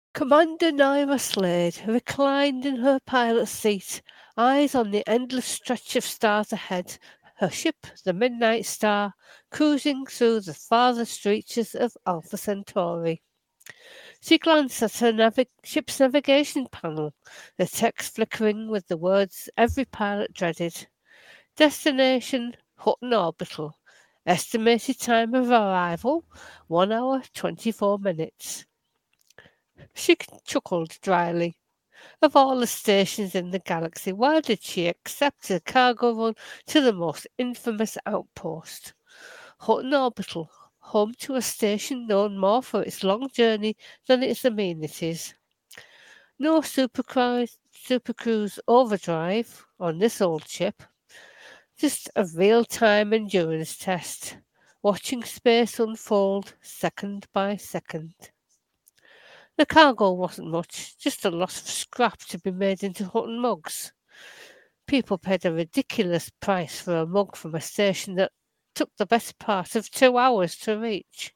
Commander Naira Slade reclined in her pilot's seat, eyes on the endless stretch of stars ahead, her ship, the Midnight Star, cruising through the farthest reaches of Alpha Centauri. She glanced at her ship's navigation panel, the text flickering with the words every pilot dreaded. Destination Hutton Orbital. Estimated time of arrival 1 hour 24 minutes. She chuckled dryly. Of all the stations in the galaxy, why did she accept a cargo run to the most infamous outpost? Hutton Orbital, home to a station known more for its long journey than its amenities. No Supercruise overdrive on this old ship. Just a real-time endurance test, watching space unfold second by second. The cargo wasn't much, just a lot of scrap to be made into Hutton mugs. People paid a ridiculous price for a mug from a station that took the best part of 2 hours to reach.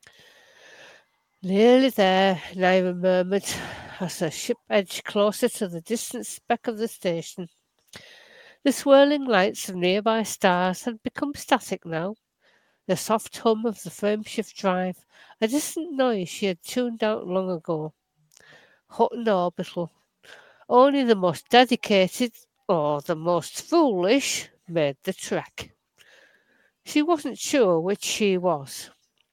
Nearly there, Naira murmured, as her ship edged closer to the distant speck of the station. The swirling lights of nearby stars had become static now. The soft hum of the frameshift drive, a distant noise she had tuned out long ago. Hutton Orbital. Only the most dedicated, or the most foolish, made the trek. She wasn't sure which she was.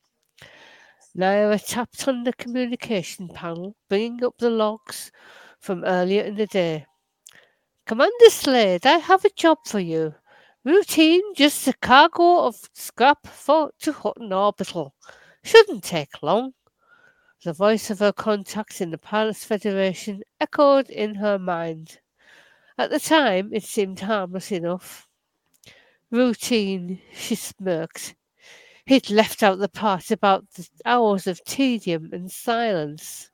Naira tapped on the communication panel, bringing up the logs from earlier in the day. Commander Slade, I have a job for you. Routine, just a cargo of scrap to Hutton Orbital. Shouldn't take long. The voice of her contact in the Pilots Federation echoed in her mind. At the time, it seemed harmless enough. Routine, she smirked. He'd left out the part about the hours of tedium and silence.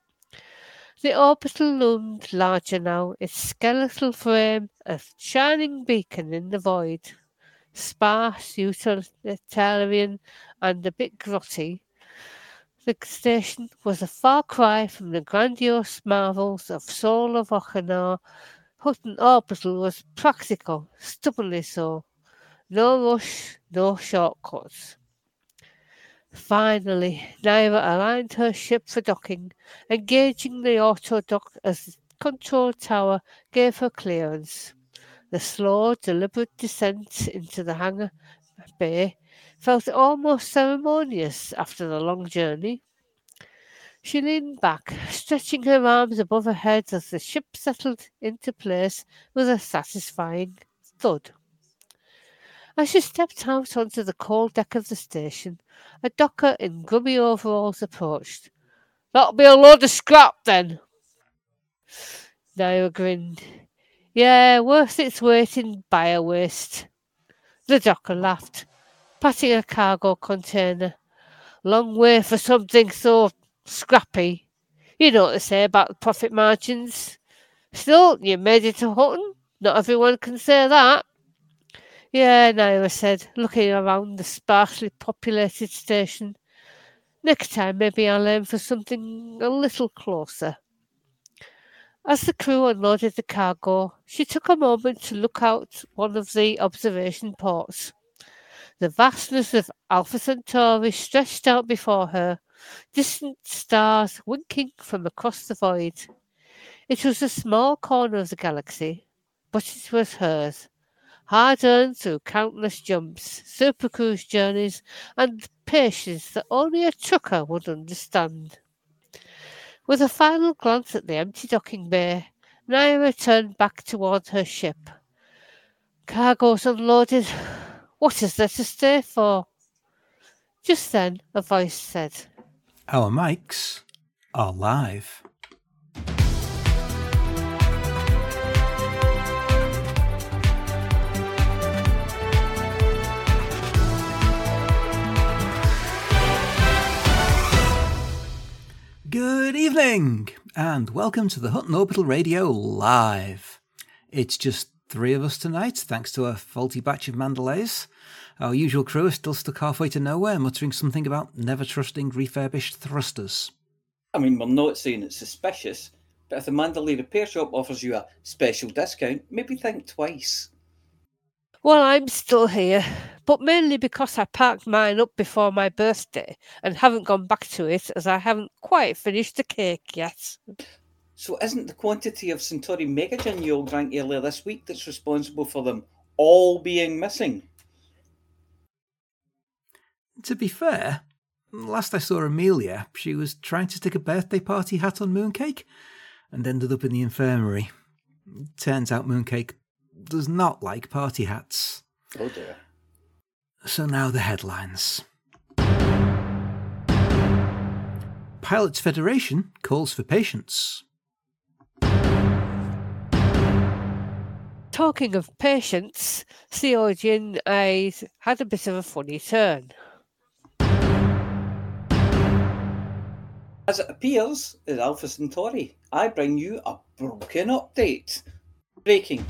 The orbital loomed larger now, its skeletal frame a shining beacon in the void. Sparse, utilitarian, and a bit grotty, the station was a far cry from the grandiose marvels of Soul of Ochanor. Hutton Orbital was practical, stubbornly so. No rush, no shortcuts. Finally, Naira aligned her ship for docking, engaging the auto dock as the control tower gave her clearance. The slow, deliberate descent into the hangar bay felt almost ceremonious after the long journey. She leaned back, stretching her arms above her head as the ship settled into place with a satisfying thud. As she stepped out onto the cold deck of the station, a docker in grubby overalls approached. That'll be a load of scrap, then. Naira grinned. Yeah, worth its weight in bio-waste. The docker laughed, patting a cargo container. Long way for something so scrappy. You know what they say about the profit margins. Still, you made it to Hutton. Not everyone can say that. Yeah, Naira said, looking around the sparsely populated station. Next time, maybe I'll aim for something a little closer. As the crew unloaded the cargo, she took a moment to look out one of the observation ports. The vastness of Alpha Centauri stretched out before her, distant stars winking from across the void. It was a small corner of the galaxy, but it was hers, hard-earned through countless jumps, supercruise journeys, and patience that only a trucker would understand. With a final glance at the empty docking bay, Naira turned back toward her ship. Cargo's unloaded. What is there to stay for? Just then, a voice said, Our mics are live. Good evening, and welcome to the Hutton Orbital Radio Live. It's just three of us tonight, thanks to a faulty batch of Mandalays. Our usual crew is still stuck halfway to nowhere, muttering something about never trusting refurbished thrusters. I mean, we're not saying it's suspicious, but if the Mandalay repair shop offers you a special discount, maybe think twice. Well, I'm still here, but mainly because I parked mine up before my birthday and haven't gone back to it as I haven't quite finished the cake yet. So isn't the quantity of Centauri Mega Gin you all drank earlier this week that's responsible for them all being missing? To be fair, last I saw Amelia, she was trying to stick a birthday party hat on Mooncake and ended up in the infirmary. Turns out Mooncake does not like party hats. Oh dear. So now the headlines. Pilots Federation calls for patience. Talking of patience, Theogene had a bit of a funny turn. As it appears in Alpha Centauri, I bring you a broken update. Breaking.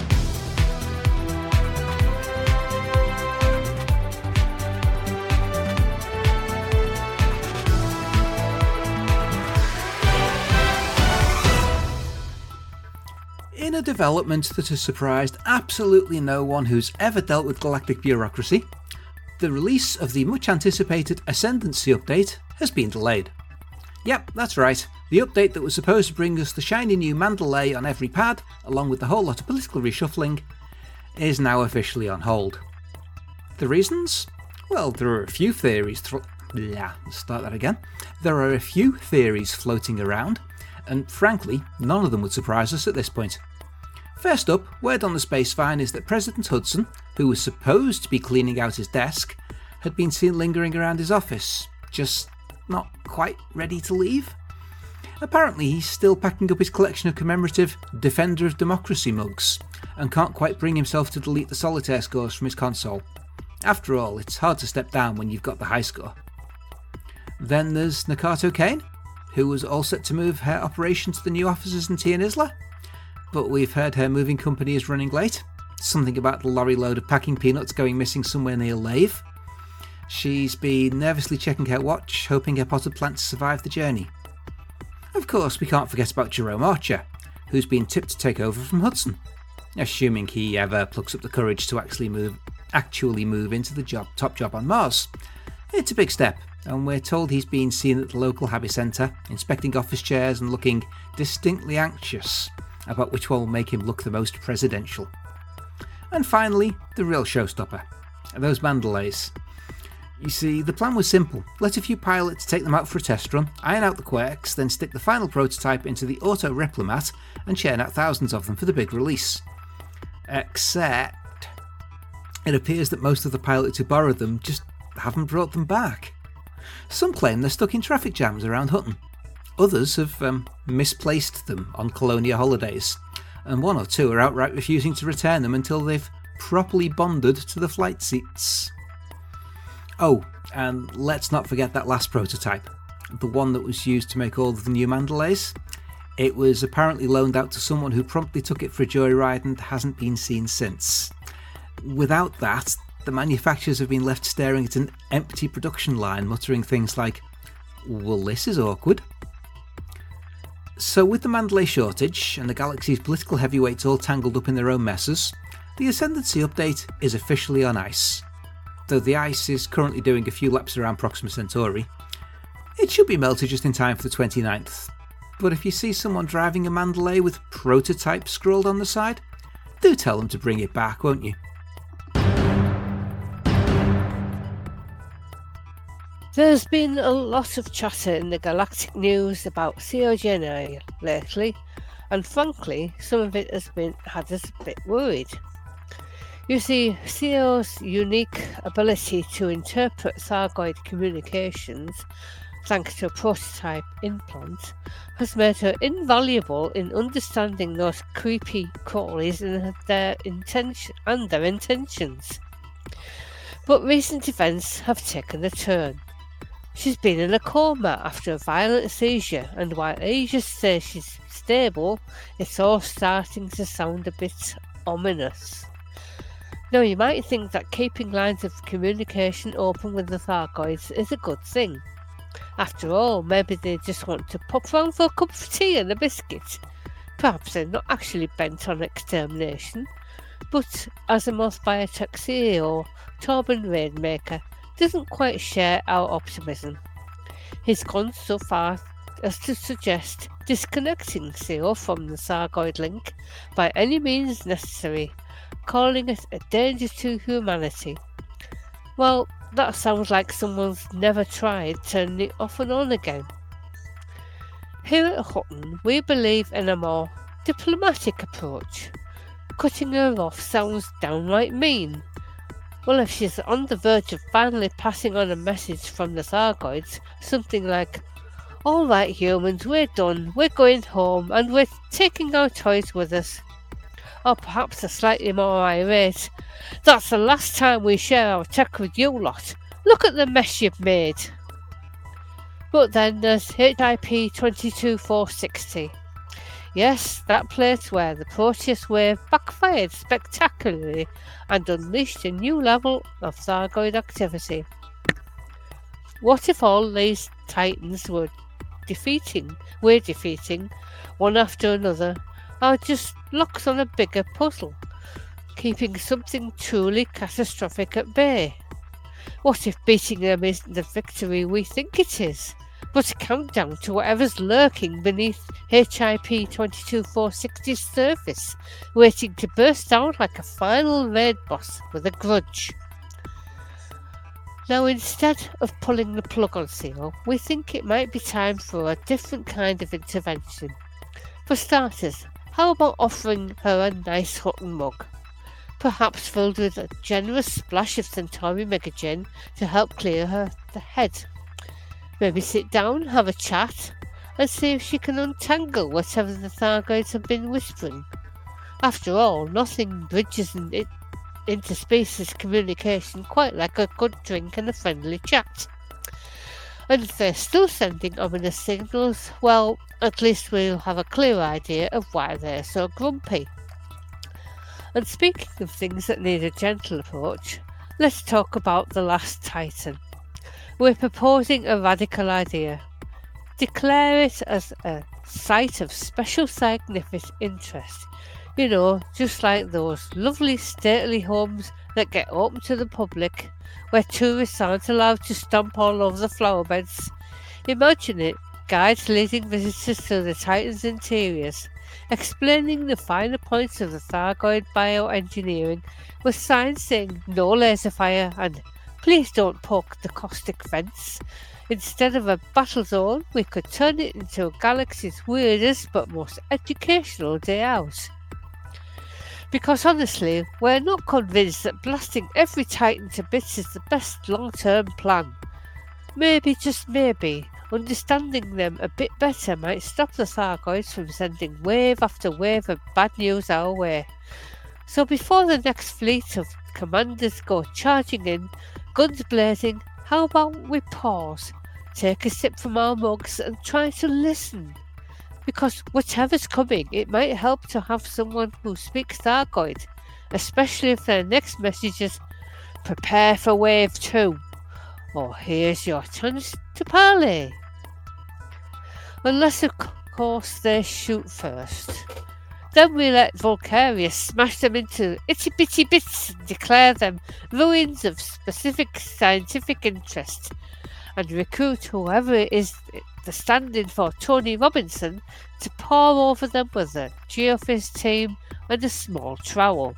In a development that has surprised absolutely no one who's ever dealt with galactic bureaucracy, the release of the much anticipated Ascendancy update has been delayed. Yep, that's right, the update that was supposed to bring us the shiny new Mandalay on every pad, along with a whole lot of political reshuffling, is now officially on hold. The reasons? Well, there are a few theories There are a few theories floating around, and frankly, none of them would surprise us at this point. First up, word on the Spacefine is that President Hudson, who was supposed to be cleaning out his desk, had been seen lingering around his office, just not quite ready to leave. Apparently he's still packing up his collection of commemorative Defender of Democracy mugs, and can't quite bring himself to delete the solitaire scores from his console. After all, it's hard to step down when you've got the high score. Then there's Nakato Kane, who was all set to move her operation to the new offices in Tion Isla, but we've heard her moving company is running late. Something about the lorry load of packing peanuts going missing somewhere near Lave. She's been nervously checking her watch, hoping her potted plants survive the journey. Of course, we can't forget about Jerome Archer, who's been tipped to take over from Hudson, assuming he ever plucks up the courage to actually move into the top job on Mars. It's a big step, and we're told he's been seen at the local Habby Centre, inspecting office chairs and looking distinctly anxious about which one will make him look the most presidential. And finally, the real showstopper, those Mandalays. You see, the plan was simple. Let a few pilots take them out for a test run, iron out the quirks, then stick the final prototype into the auto Replimat and churn out thousands of them for the big release. Except, it appears that most of the pilots who borrowed them just haven't brought them back. Some claim they're stuck in traffic jams around Hutton. Others have misplaced them on Colonia holidays, and one or two are outright refusing to return them until they've properly bonded to the flight seats. Oh, and let's not forget that last prototype, the one that was used to make all of the new Mandalays. It was apparently loaned out to someone who promptly took it for a joyride and hasn't been seen since. Without that, the manufacturers have been left staring at an empty production line, muttering things like, "Well, this is awkward." So with the Mandalay shortage and the galaxy's political heavyweights all tangled up in their own messes, the Ascendancy update is officially on ice. Though the ice is currently doing a few laps around Proxima Centauri, it should be melted just in time for the 29th. But if you see someone driving a Mandalay with prototype scrawled on the side, do tell them to bring it back, won't you? There's been a lot of chatter in the galactic news about Theogene lately, and frankly, some of it had us a bit worried. You see, Theo's unique ability to interpret Thargoid communications, thanks to a prototype implant, has made her invaluable in understanding those creepy crawlies and their intentions. But recent events have taken a turn. She's been in a coma after a violent seizure, and while agents say she's stable, it's all starting to sound a bit ominous. Now, you might think that keeping lines of communication open with the Thargoids is a good thing. After all, maybe they just want to pop round for a cup of tea and a biscuit. Perhaps they're not actually bent on extermination, but Asimov's biotech CEO, Torben Rainmaker, doesn't quite share our optimism. He's gone so far as to suggest disconnecting CO from the Thargoid link by any means necessary, calling it a danger to humanity. Well, that sounds like someone's never tried turning it off and on again. Here at Hutton, we believe in a more diplomatic approach. Cutting her off sounds downright mean. Well, if she's on the verge of finally passing on a message from the Thargoids, something like, "All right, humans, we're done, we're going home, and we're taking our toys with us." Or perhaps a slightly more irate, "That's the last time we share our tech with you lot. Look at the mess you've made." But then there's HIP 22460. Yes, that place where the Proteus wave backfired spectacularly and unleashed a new level of Thargoid activity. What if all these Titans we're defeating, one after another, are just locks on a bigger puzzle, keeping something truly catastrophic at bay? What if beating them isn't the victory we think it is, but a countdown to whatever's lurking beneath HIP 22460's surface, waiting to burst out like a final raid boss with a grudge? Now, instead of pulling the plug on CO, we think it might be time for a different kind of intervention. For starters, how about offering her a nice Hutton mug? Perhaps filled with a generous splash of Centauri Megagen to help clear her the head. Maybe sit down, have a chat, and see if she can untangle whatever the Thargoids have been whispering. After all, nothing bridges interspecies communication quite like a good drink and a friendly chat. And if they're still sending ominous signals, well, at least we'll have a clear idea of why they're so grumpy. And speaking of things that need a gentle approach, let's talk about the last Titan. We're proposing a radical idea. Declare it as a site of special scientific interest. You know, just like those lovely stately homes that get open to the public, where tourists aren't allowed to stomp all over the flower beds. Imagine it, guides leading visitors to the Titan's interiors, explaining the finer points of the Thargoid bioengineering, with signs saying no laser fire and "please don't poke the caustic vents." Instead of a battle zone, we could turn it into a galaxy's weirdest but most educational day out. Because honestly, we're not convinced that blasting every Titan to bits is the best long-term plan. Maybe, just maybe, understanding them a bit better might stop the Thargoids from sending wave after wave of bad news our way. So before the next fleet of commanders go charging in, guns blazing, how about we pause, take a sip from our mugs and try to listen? Because whatever's coming, it might help to have someone who speaks Thargoid, especially if their next message is "prepare for wave 2" or "here's your chance to parley." Unless of course they shoot first. Then we let Volcarius smash them into itty bitty bits and declare them ruins of specific scientific interest, and recruit whoever is the stand-in for Tony Robinson to pour over them with a Geophys team and a small trowel.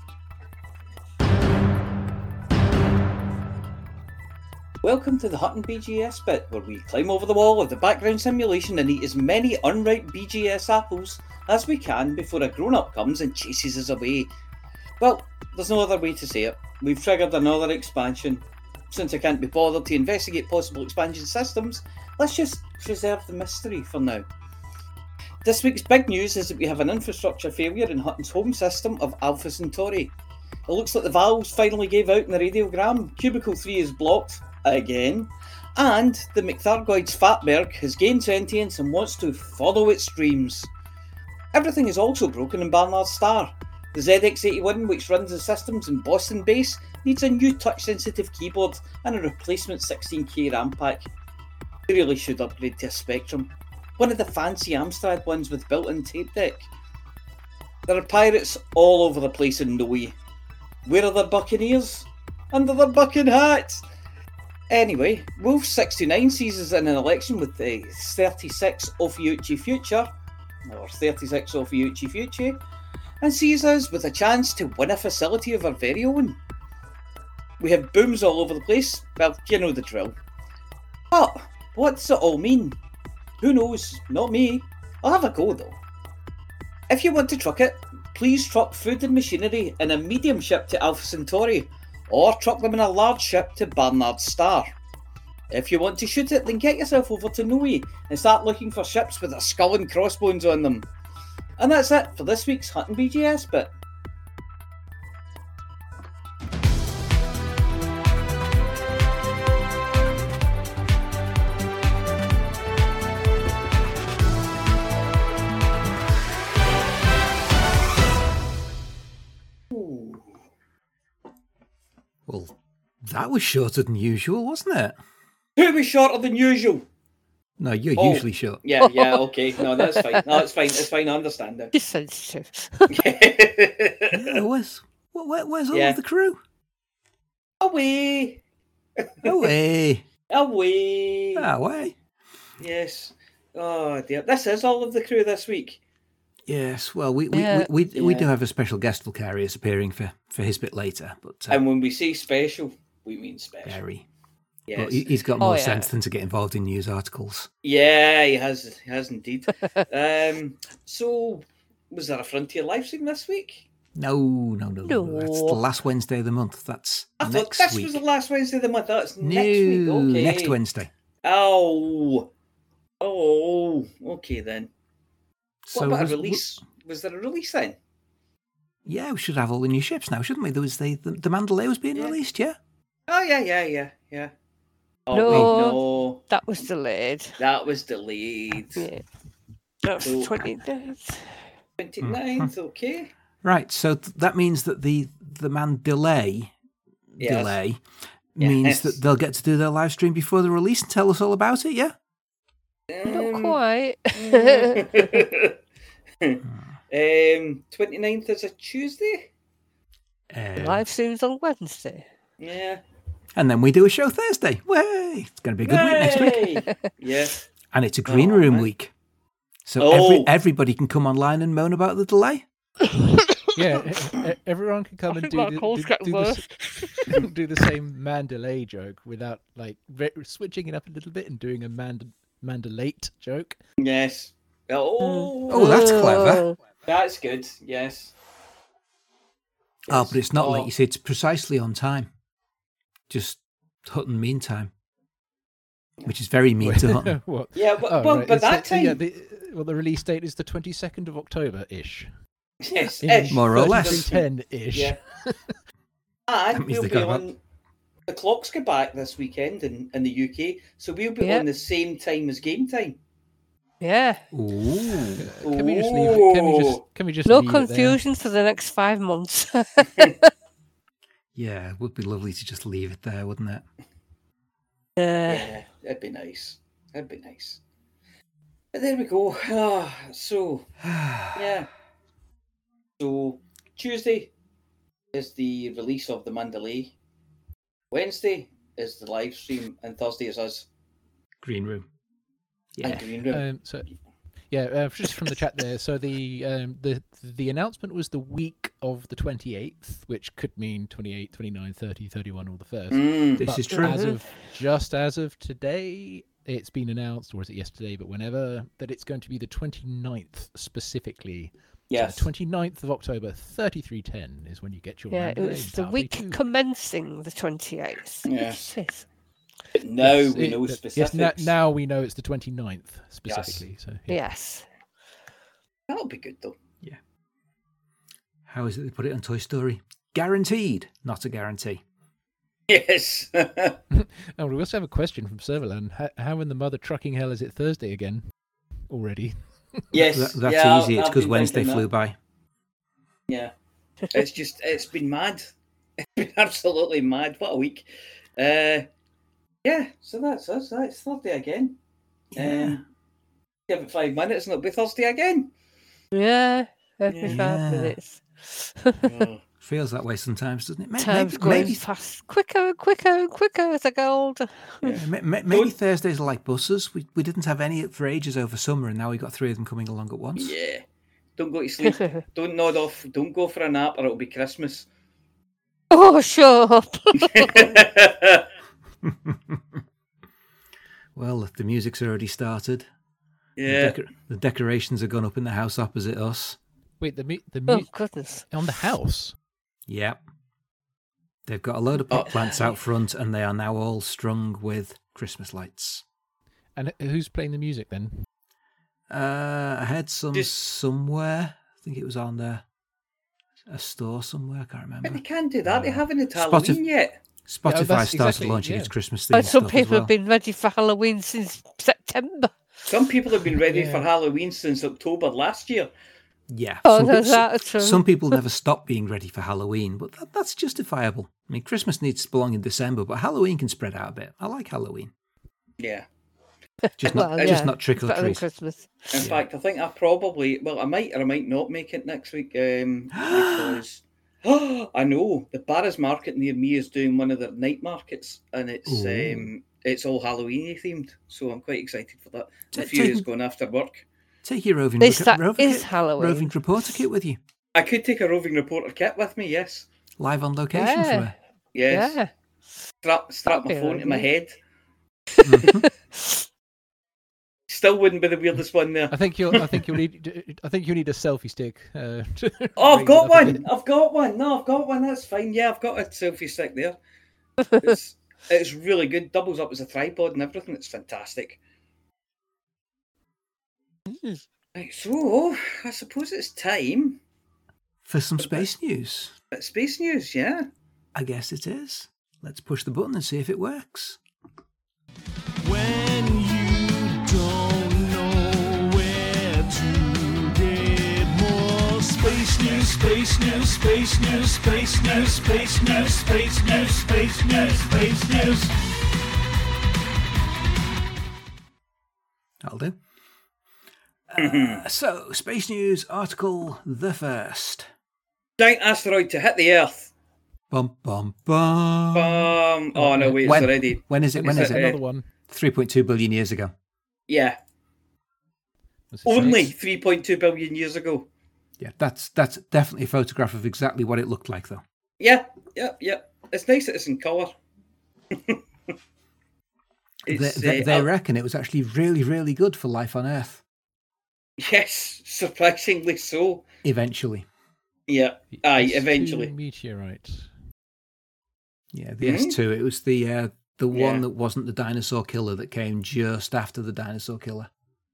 Welcome to the Hutton BGS bit, where we climb over the wall of the background simulation and eat as many unripe BGS apples as we can before a grown-up comes and chases us away. Well, there's no other way to say it. We've triggered another expansion. Since I can't be bothered to investigate possible expansion systems, let's just preserve the mystery for now. This week's big news is that we have an infrastructure failure in Hutton's home system of Alpha Centauri. It looks like the valves finally gave out in the radiogram, Cubicle 3 is blocked, again, and the McThargoid's Fatberg has gained sentience and wants to follow its dreams. Everything is also broken in Barnard's Star. The ZX81, which runs the systems in Boston base, needs a new touch-sensitive keyboard and a replacement 16K RAM pack. They really should upgrade to a Spectrum. One of the fancy Amstrad ones with built-in tape deck. There are pirates all over the place in Norway. Where are the buccaneers? Under their bucking hats! Anyway, Wolf69 sees us in an election with the 36 Ophiuchi Future, or 36 Ophiuchi Future, and sees us with a chance to win a facility of our very own. We have booms all over the place. Well, you know the drill. But what does it all mean? Who knows? Not me. I'll have a go though. If you want to truck it, please truck food and machinery in a medium ship to Alpha Centauri, or truck them in a large ship to Barnard Star. If you want to shoot it, then get yourself over to Norway and start looking for ships with a skull and crossbones on them. And that's it for this week's Hutton BGS bit. Well, that was shorter than usual, wasn't it? Who was shorter than usual? No, you're usually short. Yeah, okay. No, that's fine. No, it's fine. It's fine. I understand that. You're sensitive. Yeah, where's all of the crew? Away. Away. Away. Away. Yes. Oh dear. This is all of the crew this week. Yes, well, we do have a special guest Vulcarius appearing for his bit later, but and when we say special, we mean special. Very. Yes. Well, he's got more sense than to get involved in news articles. Yeah, he has indeed. So, was there a Frontier live stream this week? No. That's the last Wednesday of the month. That's I next thought this week. was the last Wednesday of the month. That's next week. Okay. Next Wednesday. Oh, okay then. So what about a release? Was there a release then? Yeah, we should have all the new ships now, shouldn't we? There was the Mandalay was being released, yeah? Oh, yeah. Oh, No. wait, no. That was delayed. That was delayed. Yeah. That's the 29th. 29th, okay. Right, so that means that the Mandalay delay means that they'll get to do their live stream before the release and tell us all about it, yeah? Not quite. 29th is a Tuesday? Live streams on Wednesday. Yeah. And then we do a show Thursday. Way! It's going to be a good week next week. Yeah. And it's a green room week. So everybody can come online and moan about the delay. Yeah, everyone can come and do the same Mandalay joke without switching it up a little bit and doing a Mandalate joke. Yes. Oh, that's clever. That's good, yes. Oh, but it's not late. You see, it's precisely on time. Just Hutton mean time. Which is very mean to Hutton. What? Yeah, but that time... the release date is the 22nd of October-ish. Yes, more or less. 10-ish. Yeah. And we'll be on... The clocks go back this weekend in the UK, so we'll be on the same time as game time. Yeah. Ooh. Can we just leave it? Can we just no leave confusion for the next 5 months. Yeah, it would be lovely to just leave it there, wouldn't it? Yeah, that'd be nice. But there we go. So Tuesday is the release of the Mandalay. Wednesday is the live stream, and Thursday is us. Green room. Yeah. Green room. Just from the chat there. So the announcement was the week of the 28th, which could mean 28, 29, 30, 31, or the 1st. This is true. As of today, it's been announced, or is it yesterday, but whenever, that it's going to be the 29th specifically. Yes. So the 29th of October, 3310 is when you get your Mandalay. It's the week commencing the 28th. Yes. Now we know specifics. Yes, now we know it's the 29th specifically. Yes. So Yes. That'll be good though. Yeah. How is it they put it on Toy Story? Guaranteed, not a guarantee. Yes. We also have a question from Serverland. How in the mother trucking hell is it Thursday again already? Yes. That's easy. It's because Wednesday flew by. Yeah. It's been mad. It's been absolutely mad. What a week. So that's us. It's Thursday again. Yeah. Give it 5 minutes and it'll be Thursday again. Yeah, every Yeah. 5 minutes. Oh. Feels that way sometimes, doesn't it? Time's going fast, quicker and quicker and quicker as I get older. Maybe Thursdays are like buses. We didn't have any for ages over summer, and now we got 3 of them coming along at once. Yeah. Don't go to sleep. Don't nod off. Don't go for a nap or it'll be Christmas. Oh, shut up. Well, the music's already started. Yeah. The decorations have gone up in the house opposite us. Wait, the Oh, goodness. on the house? Yep. They've got a load of pot plants out front, and they are now all strung with Christmas lights. And who's playing the music then? I heard somewhere. I think it was on a store somewhere. I can't remember. But they can't do that. They haven't had Halloween yet. Spotify that's started exactly- launching yeah. its Christmas theme And some stuff people as well. have been ready for Halloween since September. Some people have been ready Yeah. for Halloween since October last year. Yeah. Oh, some, that's people, that true. some people never stop being ready for Halloween, but that's justifiable. I mean, Christmas needs to belong in December, but Halloween can spread out a bit. I like Halloween. Yeah. Just Well, not, yeah, just not trick or better than treat. Christmas. In fact, I think I probably, I might or I might not make it next week because I know the Barras Market near me is doing one of their night markets, and it's all Halloweeny themed. So I'm quite excited for that. A few is going after work. Take your roving, This that is Halloween. roving reporter kit with you, I could take a roving reporter kit with me. Yes. live on location Yeah. from her. Yes. Yeah. Strap That'd my be phone to my lovely. head. Mhm. Still wouldn't be the weirdest one there. I think you'll need a selfie stick. Oh, I've raise it got up a one. bit. I've got one. No, I've got one. That's fine. Yeah, I've got a selfie stick there. It's really good. Doubles up as a tripod and everything. It's fantastic. Right, so I suppose it's time For some space news. at Space News. Yeah. I guess it is. Let's push the button and see if it works. When you don't know where to get more space news, space news, space news, space news, space news, space news, space news, space news. I'll do. So, space news article the first. Giant asteroid to hit the Earth. Bum, bum, bum. Oh no, wait, it's already. When is it? When is it? Another one. 3.2 billion years ago. Yeah, Was it only six? 3.2 billion years ago. Yeah, that's definitely a photograph of exactly what it looked like, though. Yeah. It's nice that it's in colour. They reckon it was actually really, really good for life on Earth. Yes, surprisingly so. Eventually. Yeah, aye, S2 eventually. meteorite. Yeah, the S2. It was the one that wasn't the dinosaur killer that came just after the dinosaur killer.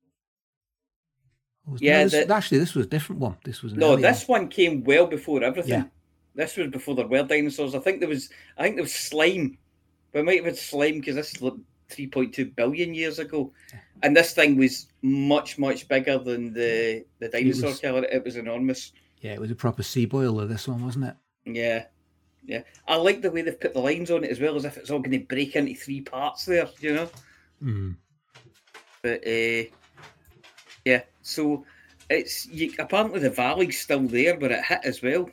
Actually, this was a different one. This was an earlier This one came well before everything. Yeah. This was before there were dinosaurs. I think there was slime. We might have had slime because this is like 3.2 billion years ago, and this thing was much, much bigger than the dinosaur killer. It was enormous. Yeah, it was a proper sea boiler. This one, wasn't it? Yeah. I like the way they've put the lines on it as well, as if it's all going to break into 3 parts there. You know. Mm. But yeah, so apparently the valley's still there where it hit as well.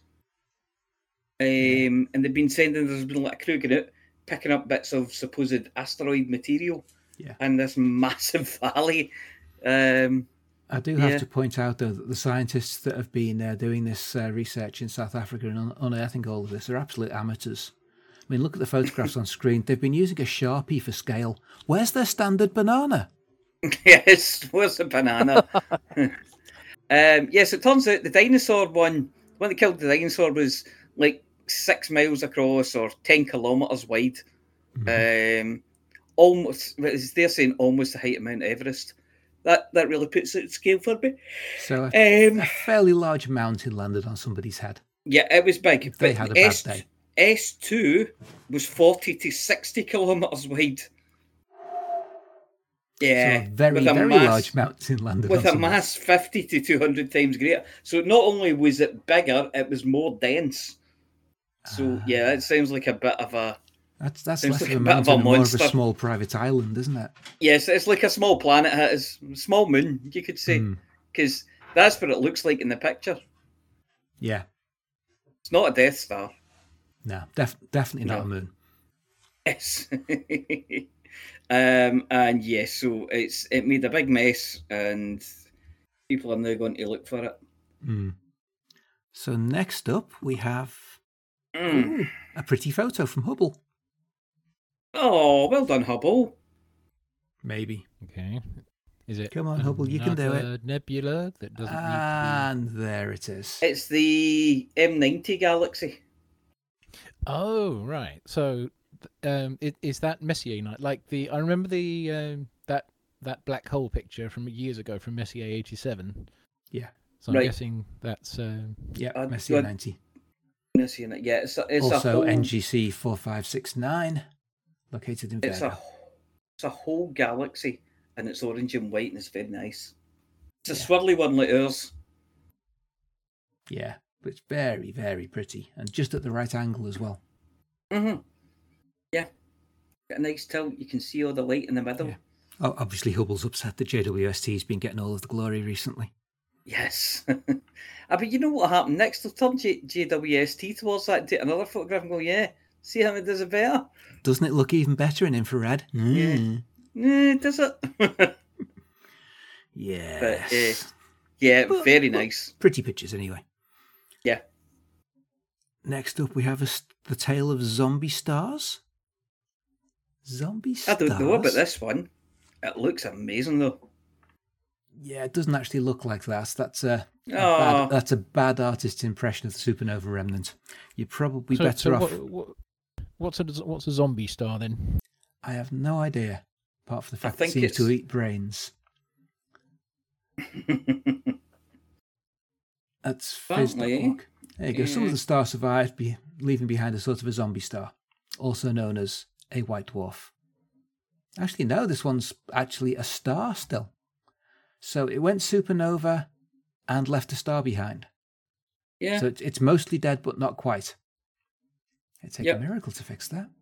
And there's been like a crew going out picking up bits of supposed asteroid material in this massive valley. I do have to point out, though, that the scientists that have been doing this research in South Africa and unearthing all of this are absolute amateurs. I mean, look at the photographs on screen. They've been using a Sharpie for scale. Where's their standard banana? Yes, where's the banana? Yes, it turns out the dinosaur one, when they killed the dinosaur, was like 6 miles across or 10 kilometres wide. Almost, they're saying almost the height of Mount Everest. That really puts it in scale for me. So a fairly large mountain landed on somebody's head. Yeah, it was big. They had a bad day. S2 was 40 to 60 kilometres wide. Yeah, So a very, very large mountain landed with on a mass 50 to 200 times greater. So not only was it bigger, it was more dense. So yeah, it sounds like a bit of a That's Seems less like of a a bit of a mountain and more of a monster. small private island, isn't it? Yes, it's like a small planet, it's a small moon, you could say, because that's what it looks like in the picture. Yeah. It's not a Death Star. No, definitely not No. a moon. Yes. And yes, so it made a big mess, and people are now going to look for it. So next up, we have Mm. a pretty photo from Hubble. Oh, well done, Hubble. Maybe. Okay. Is it? Come on, Hubble, you can do it. another nebula that doesn't need And there it is. It's the M90 galaxy. to be. Oh, right. So, is that Messier night? Like I remember the that black hole picture from years ago from Messier 87. Yeah. So I'm Right. guessing that's Yeah, Messier good. 90. Yeah, it's a Also whole, NGC 4569, located in it's Virgo. a whole galaxy, and it's orange and white, and it's very nice. It's a swirly one like ours. Yeah, but it's very, very pretty, and just at the right angle as well. Yeah, got a nice tilt. You can see all the light in the middle. Yeah. Oh, obviously Hubble's upset that JWST's been getting all of the glory recently. Yes. But you know what happened next? They'll turn JWST towards that, take another photograph and go, yeah, see how it does it better? Doesn't it look even better in infrared? Does it? Yes. Yeah, But- very but nice. Pretty pictures anyway. Yeah. Next up, we have the tale of zombie stars. Zombie I stars? don't know about this one. It looks amazing, though. Yeah, it doesn't actually look like that. That's Oh. that's a bad artist's impression of the supernova remnant. You're probably better off. What's a zombie star then? I have no idea, apart from the fact it think seems to it's- eat brains. That's Apparently. fizz.org. There you go. Some of Yeah. the stars survived, leaving behind a sort of a zombie star, also known as a white dwarf. Actually, no, this one's actually a star still. So it went supernova and left a star behind. Yeah. So it's mostly dead, but not quite. It'd take Yep. a miracle to fix that.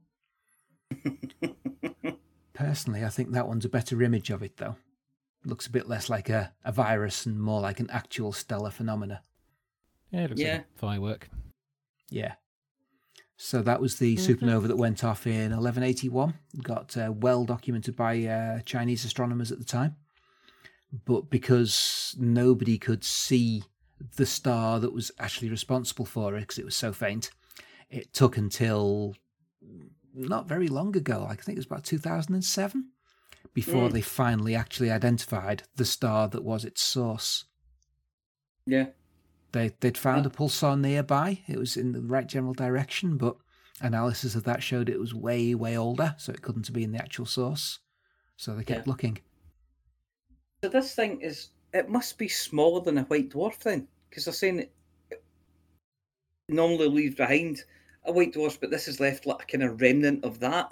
Personally, I think that one's a better image of it, though. Looks a bit less like a virus and more like an actual stellar phenomena. Yeah, it looks like a firework. Yeah. So that was the supernova that went off in 1181. Got well documented by Chinese astronomers at the time. But because nobody could see the star that was actually responsible for it, because it was so faint, it took until not very long ago, I think it was about 2007, before they finally actually identified the star that was its source. Yeah. They'd found a pulsar nearby. It was in the right general direction, but analysis of that showed it was way, way older, so it couldn't have been the actual source. So they kept looking. So this thing it must be smaller than a white dwarf then, because they're saying it normally leaves behind a white dwarf, but this is left like a kind of remnant of that.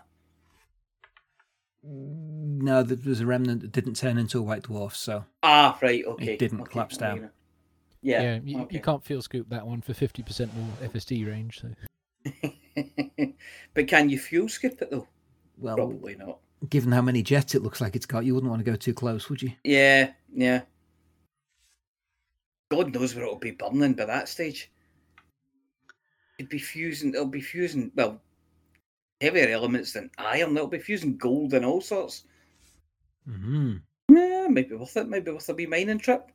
No, there was a remnant that didn't turn into a white dwarf, so Ah, right, okay. it didn't Okay, collapse down. Yeah. You can't field scoop that one for 50% more FSD range. So But can you fuel skip it though? Well, Probably not. given how many jets it looks like it's got, you wouldn't want to go too close, would you? Yeah. God knows where it'll be burning by that stage. It'll be fusing, well, heavier elements than iron. It'll be fusing gold and all sorts. Mm-hmm. Yeah, maybe worth it. Maybe worth a wee mining trip.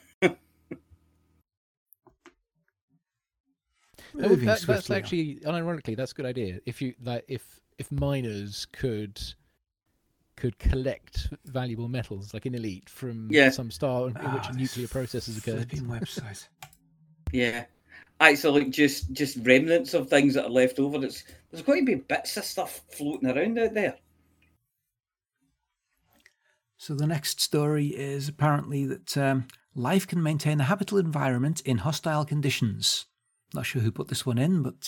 that's actually, unironically, that's a good idea. If you if miners could collect valuable metals like in Elite from some star in which a nuclear process has occurred. Flipping website. Yeah. So like just remnants of things that are left over. There's got to be bits of stuff floating around out there. So the next story is apparently that life can maintain a habitable environment in hostile conditions. Not sure who put this one in, but...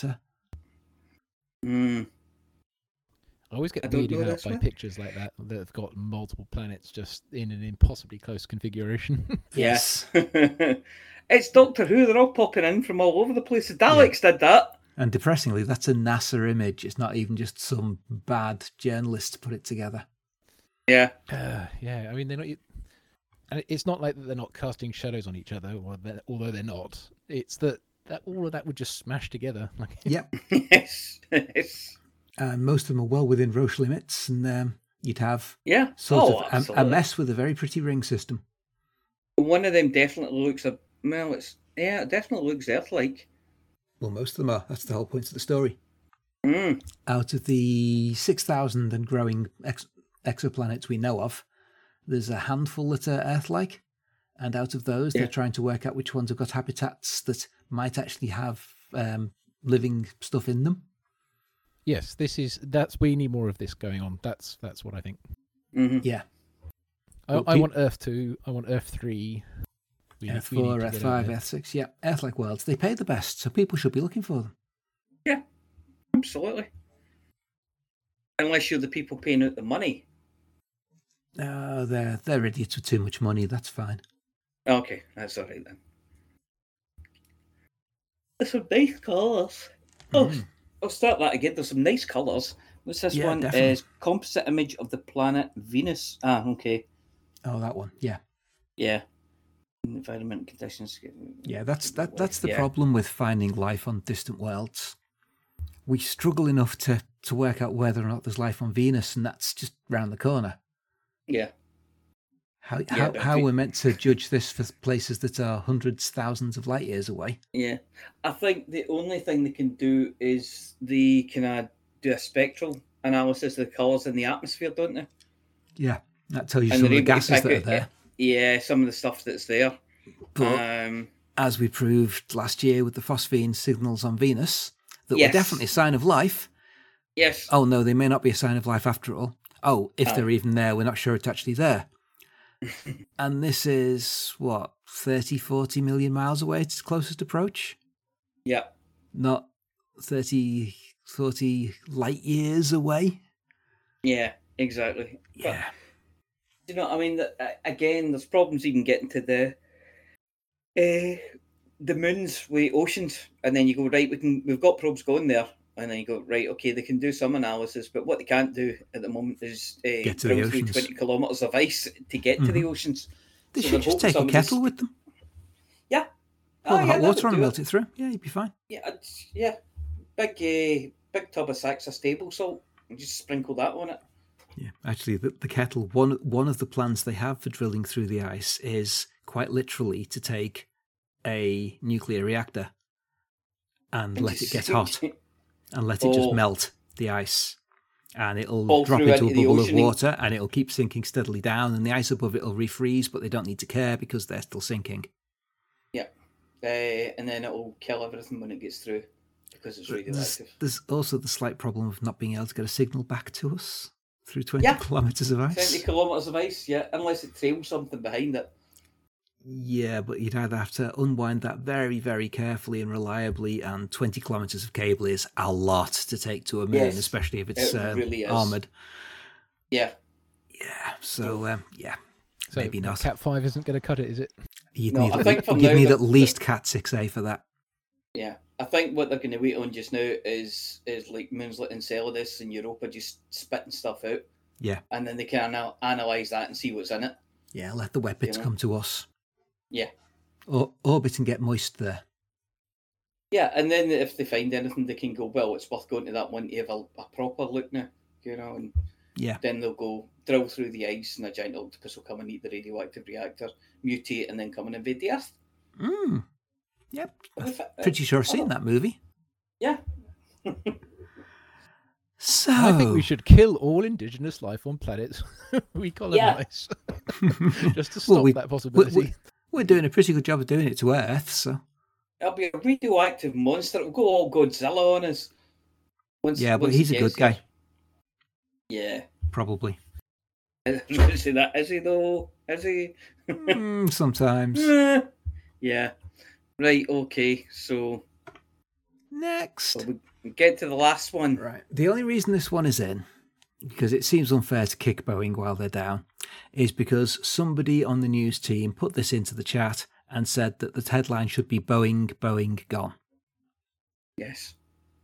I always get I don't weirded know out this by one. pictures like that have got multiple planets just in an impossibly close configuration. Yes. It's Doctor Who. They're all popping in from all over the place. The Daleks did that. And depressingly, that's a NASA image. It's not even just some bad journalist put it together. Yeah. Yeah, I mean, they're not. And it's not like that they're not casting shadows on each other, although they're not. It's that all of that would just smash together. Like, Yep. Yes. Yes. Most of them are well within Roche limits, and you'd have Yeah. sort of a absolutely. mess with a very pretty ring system. One of them definitely looks it definitely looks Earth-like. Well, most of them are. That's the whole point of the story. Mm. Out of the 6,000 and growing exoplanets we know of, there's a handful that are Earth-like, and out of those, they're trying to work out which ones have got habitats that might actually have living stuff in them. yes, we need more of this going on. That's what I think. Mm-hmm. Yeah. I want Earth 2. I want Earth 3. F4, F5, F6, yeah. Earth-like worlds. They pay the best, so people should be looking for them. Yeah, absolutely. Unless you're the people paying out the money. They're idiots with too much money, that's fine. Okay, that's all right then. There's some nice colours. Oh, I'll start that again. There's some nice colours. What's this Yeah, one? definitely. Is composite image of the planet Venus. Okay. Oh, that one, yeah. Yeah. Environment conditions. Yeah, that's the Yeah. problem with finding life on distant worlds. We struggle enough to work out whether or not there's life on Venus, and that's just round the corner. Yeah. How we're meant to judge this for places that are hundreds, thousands of light years away? Yeah. I think the only thing they can do is they can do a spectral analysis of the colours in the atmosphere, don't they? Yeah, that tells you And some of they're the able to gases pick that are out, there. Yeah, some of the stuff that's there. But as we proved last year with the phosphine signals on Venus, that Yes. were definitely a sign of life. Yes. Oh no, they may not be a sign of life after all. Oh, if they're even there, we're not sure it's actually there. And this is, 30, 40 million miles away, its closest approach? Yeah. Not 30, 40 light years away? Yeah, exactly. Yeah. But, you know, I mean, again, there's problems even getting to the moons with oceans, and then you go, right, we've got probes going there, and then you go, right, okay, they can do some analysis, but what they can't do at the moment is Get to the drill through oceans. 20 kilometres of ice to get to the oceans. They So should they're just hoping take a some of kettle this- with them. Yeah. Pour the hot that water would on and do melt it through. Yeah, you'd be fine. Yeah, yeah. Big tub of Saxa stable salt, and just sprinkle that on it. Yeah, actually, the kettle, one of the plans they have for drilling through the ice is quite literally to take a nuclear reactor and let it get hot and let it just melt the ice. And it'll Fall drop through into a into the bubble of ocean. water and it'll keep sinking steadily down, and the ice above it will refreeze, but they don't need to care because they're still sinking. Yeah. And then it'll kill everything when it gets through because it's radioactive. There's also the slight problem of not being able to get a signal back to us through 20 Yeah. kilometres of 20 ice. kilometres of ice, yeah, unless it trails something behind it. Yeah, but you'd either have to unwind that very, very carefully and reliably, and 20 kilometres of cable is a lot to take to a moon, Yes, especially if it's it really is. armoured. Yeah. Yeah, so, So maybe not. Cat 5 isn't going to cut it, is it? You'd No, need, I think from you'd now need that- at least Cat 6A for that. Yeah. I think what they're going to wait on just now is like moons like Enceladus and Europa just spitting stuff out. Yeah. And then they can analyse that and see what's in it. Yeah, let the wet bits You know? come to us. Yeah. Or orbit and get moist there. Yeah, and then if they find anything, they can go, well, it's worth going to that one to have a proper look now, you know, and Yeah. then they'll go drill through the ice and a giant octopus will come and eat the radioactive reactor, mutate, and then come and invade the Earth. Yep. Well, Pretty sure I've seen that movie. Yeah. So, I think we should kill all indigenous life on planets we colonize. Just to stop Well, that possibility. we're doing a pretty good job of doing it to Earth, so. It'll be a radioactive monster. It'll go all Godzilla on us. Yeah, but once he's it a good gets guy. here. Probably. Yeah. Is he though? Is he? Sometimes. Yeah. Right, okay. So Next. we get to the last one. Right. The only reason this one is in, because it seems unfair to kick Boeing while they're down, is because somebody on the news team put this into the chat and said that the headline should be Boeing, Boeing gone. Yes.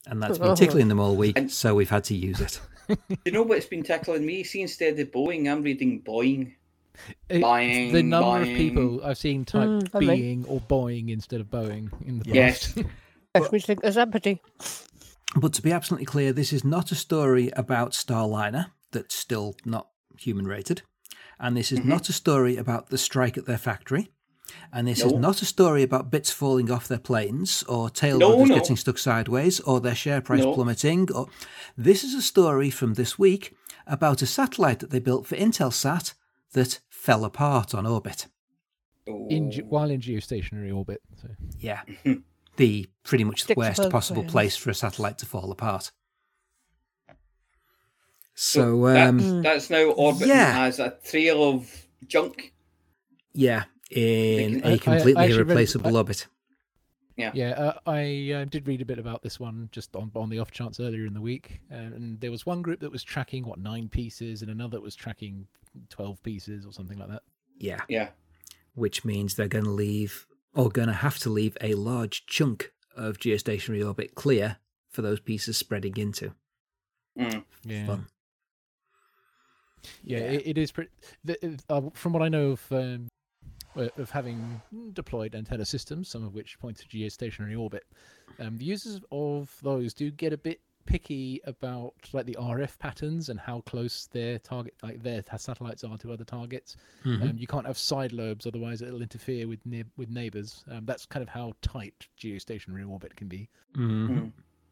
And that's been tickling them all week, And- so we've had to use it. You know what's been tickling me? See, instead of Boeing, I'm reading Boeing. The Boing, number of boing. people I've seen type I mean- being or boing instead of Boeing in the past. Yes. Makes me think there's empathy. But to be absolutely clear, this is not a story about Starliner that's still not human rated. And this is not a story about the strike at their factory. And this is No. not a story about bits falling off their planes or tail No, rudders no. getting stuck sideways or their share price No. plummeting. This is a story from this week about a satellite that they built for Intelsat that fell apart on orbit. While in geostationary orbit. So. Yeah. The pretty much the Stick to worst both possible planes. place for a satellite to fall apart. So, that's now orbiting yeah. as a trail of junk. yeah, in I- I a completely actually read- irreplaceable orbit. Yeah, I did read a bit about this one just on the off chance earlier in the week, and there was one group that was tracking 9 pieces, and another that was tracking 12 pieces or something like that. Yeah, Yeah. which means they're going to leave, or going to have to leave, a large chunk of geostationary orbit clear for those pieces spreading into. Mm. Yeah, Fun. yeah, it is pretty. From what I know of having deployed antenna systems, some of which point to geostationary orbit, the users of those do get a bit picky about like the RF patterns and how close their target, like their satellites, are to other targets. Mhm. You can't have side lobes, otherwise it'll interfere with neighbors. That's kind of how tight geostationary orbit can be. Mhm. Mm.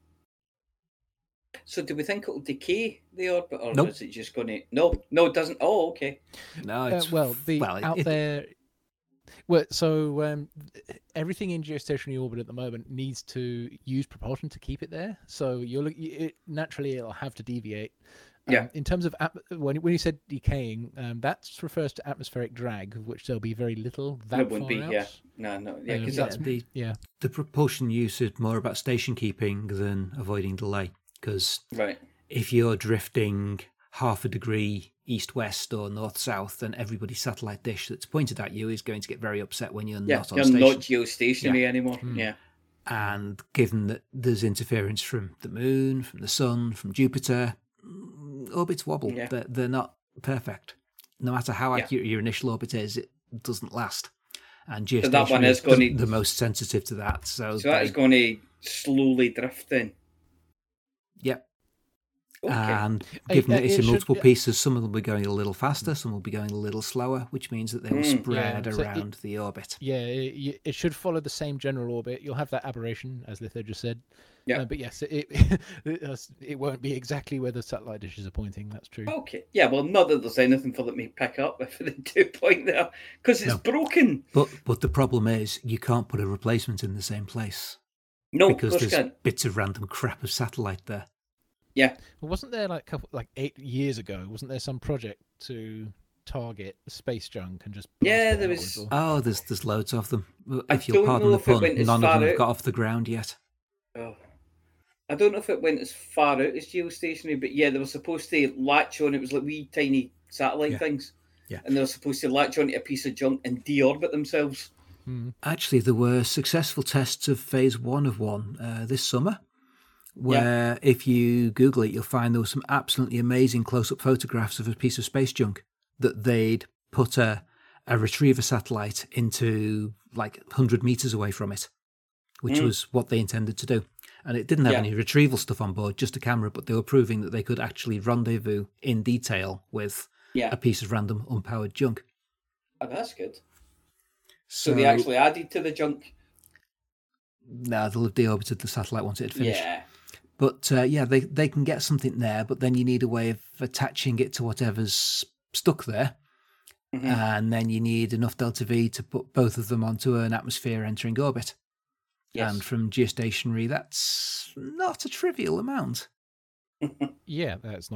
So do we think it'll decay the orbit, or Nope. is it just going to... No, it doesn't. Oh, okay. No, it's Out there. Well, so everything in geostationary orbit at the moment needs to use propulsion to keep it there. So naturally it'll have to deviate. Yeah. In terms of when you said decaying, that refers to atmospheric drag, of which there'll be very little that It wouldn't far be, out. yeah. No, yeah, because Yeah, that's... the propulsion use is more about station keeping than avoiding delay. Because Right. if you're drifting half a degree east-west or north-south, then everybody's satellite dish that's pointed at you is going to get very upset when you're Yeah, not on you're station. not geostationary anymore. Mm. Yeah. And given that there's interference from the moon, from the sun, from Jupiter, orbits wobble. Yeah. They're not perfect. No matter how Yeah. accurate your initial orbit is, it doesn't last. And So that one geostationary is is going to... the most sensitive to that. So So that is going to slowly drift then. Yep. Okay. And given that it's it in should- multiple pieces, some of them will be going a little faster, some will be going a little slower, which means that they will spread Yeah, so around the orbit. Yeah, it should follow the same general orbit. You'll have that aberration, as Litho just said. Yeah. But yes, it won't be exactly where the satellite dishes are pointing. That's true. Okay. Yeah, well, not that there's anything for them to pick up if they do point there, because it's No. broken. But the problem is you can't put a replacement in the same place No, because of course there's can't. bits of random crap of satellite there. Yeah. Well, wasn't there like 8 years ago? Wasn't there some project to target the space junk and just? blast Yeah, it there outwards was- or- Oh, there's loads of them. I If you'll don't pardon know the if it pun, went as none of far them have out. got off the ground yet. Oh. I don't know if it went as far out as geostationary, but yeah, they were supposed to latch on. It was like wee tiny satellite Yeah. things. Yeah. And they were supposed to latch onto a piece of junk and deorbit themselves. Actually, there were successful tests of phase 1 of one this summer, where if you Google it, you'll find there were some absolutely amazing close-up photographs of a piece of space junk that they'd put a retriever satellite into like 100 meters away from it, which was what they intended to do. And it didn't have Yeah. any retrieval stuff on board, just a camera, but they were proving that they could actually rendezvous in detail with Yeah. a piece of random unpowered junk. Oh, that's good. So they actually added to the junk. No, they'll have deorbited the satellite once it had finished. Yeah. But they can get something there, but then you need a way of attaching it to whatever's stuck there. Mhm. And then you need enough delta V to put both of them onto an atmosphere entering orbit. Yes. And from geostationary, that's not a trivial amount. Yeah, that's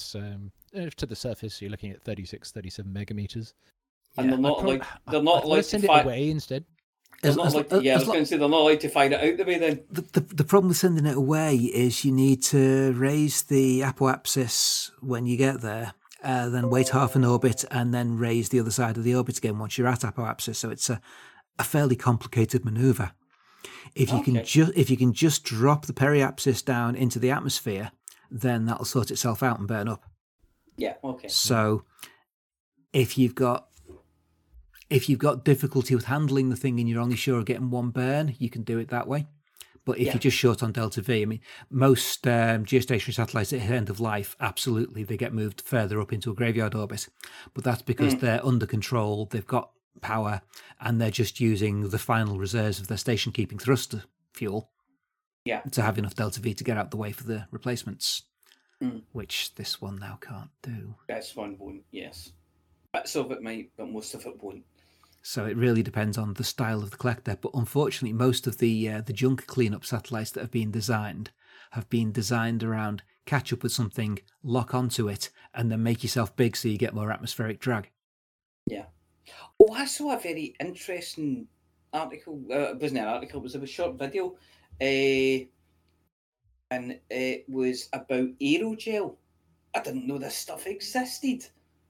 to the surface. You're looking at 37 megameters. And they're not I'd prob- like they're not I'd allowed send to it fire. away instead. They're not allowed to, yeah, I was going to say they're not allowed to fire it out the way then. The problem with sending it away is you need to raise the apoapsis when you get there, then wait half an orbit, and then raise the other side of the orbit again once you're at apoapsis. So it's a fairly complicated manoeuvre. If you can just drop the periapsis down into the atmosphere, then that'll sort itself out and burn up. Yeah, okay. So if you've got difficulty with handling the thing and you're only sure of getting one burn, you can do it that way. But if you're just short on Delta V, I mean, most geostationary satellites at the end of life, absolutely, they get moved further up into a graveyard orbit. But that's because they're under control, they've got power, and they're just using the final reserves of their station-keeping thruster fuel to have enough Delta V to get out the way for the replacements, which this one now can't do. This one won't, yes. Bits of it might, but most of it won't. So it really depends on the style of the collector. But unfortunately, most of the junk cleanup satellites that have been designed around catch up with something, lock onto it, and then make yourself big so you get more atmospheric drag. Yeah. Oh, I saw a very interesting article. It wasn't an article, it was a short video. And it was about aerogel. I didn't know this stuff existed.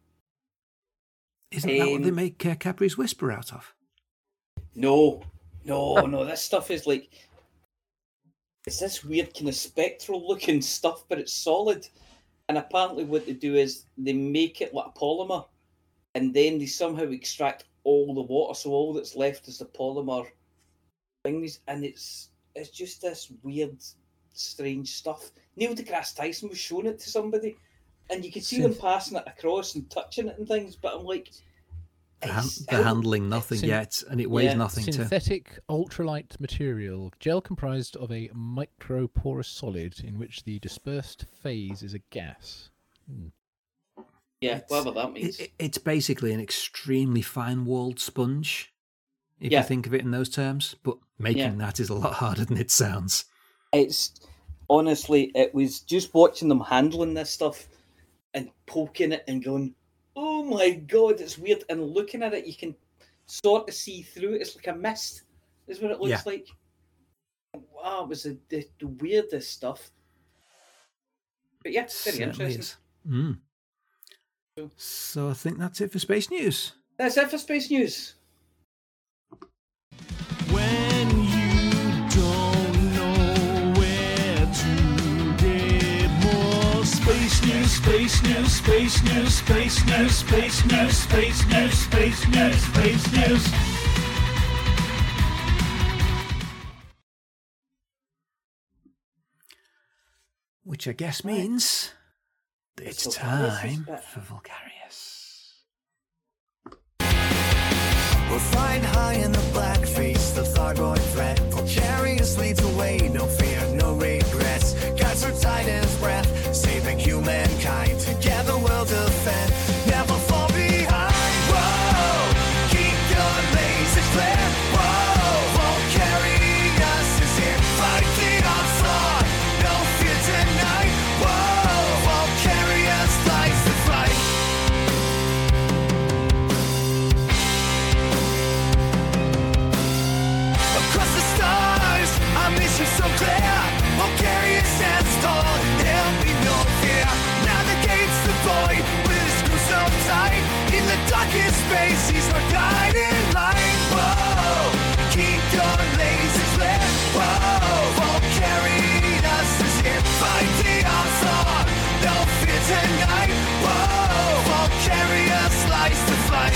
Isn't that what they make Capri's Whisper out of? No. This stuff is like... It's this weird kind of spectral looking stuff, but it's solid. And apparently what they do is they make it like a polymer, and then they somehow extract all the water, so all that's left is the polymer things, and it's just this weird, strange stuff. Neil deGrasse Tyson was showing it to somebody, and you could see them passing it across and touching it and things, but I'm like... They're handling nothing yet, and it weighs nothing too. Synthetic ultralight material, gel comprised of a microporous solid in which the dispersed phase is a gas. Yeah, whatever that means. It's basically an extremely fine-walled sponge, if you think of it in those terms, but making that is a lot harder than it sounds. It's... Honestly, it was just watching them handling this stuff and poking it and going, oh my God, it's weird. And looking at it, you can sort of see through it. It's like a mist, is what it looks like. Wow, it was the weirdest stuff. But yeah, very interesting. So I think that's it for Space News. That's it for Space News. When you don't know where to get more space news, space news, space news, space news, space news, space news, space news, space news. Which I guess means that it's time for Vulgarius. We're flying high in the black face, the thyroid threat. Vulgarius leads the way, no fear, no regrets. Guides our Titan's breath, saving humankind. Together we'll defend, never fall behind. Whoa, keep your lasers flare. Whoa, Vulgarius is here, fight the onslaught. No fear tonight. Whoa, Vulgarius lights the fight. Across the stars, our mission so clear. Vulgarius stands tall, there'll be no fear. Navigates the void with his screw so tight. In the darkest space, he's our guiding light. Whoa, keep your lasers lit. Whoa, Vulgarius is here, fight the onslaught. No fear tonight. Whoa, Vulgarius lights the fight.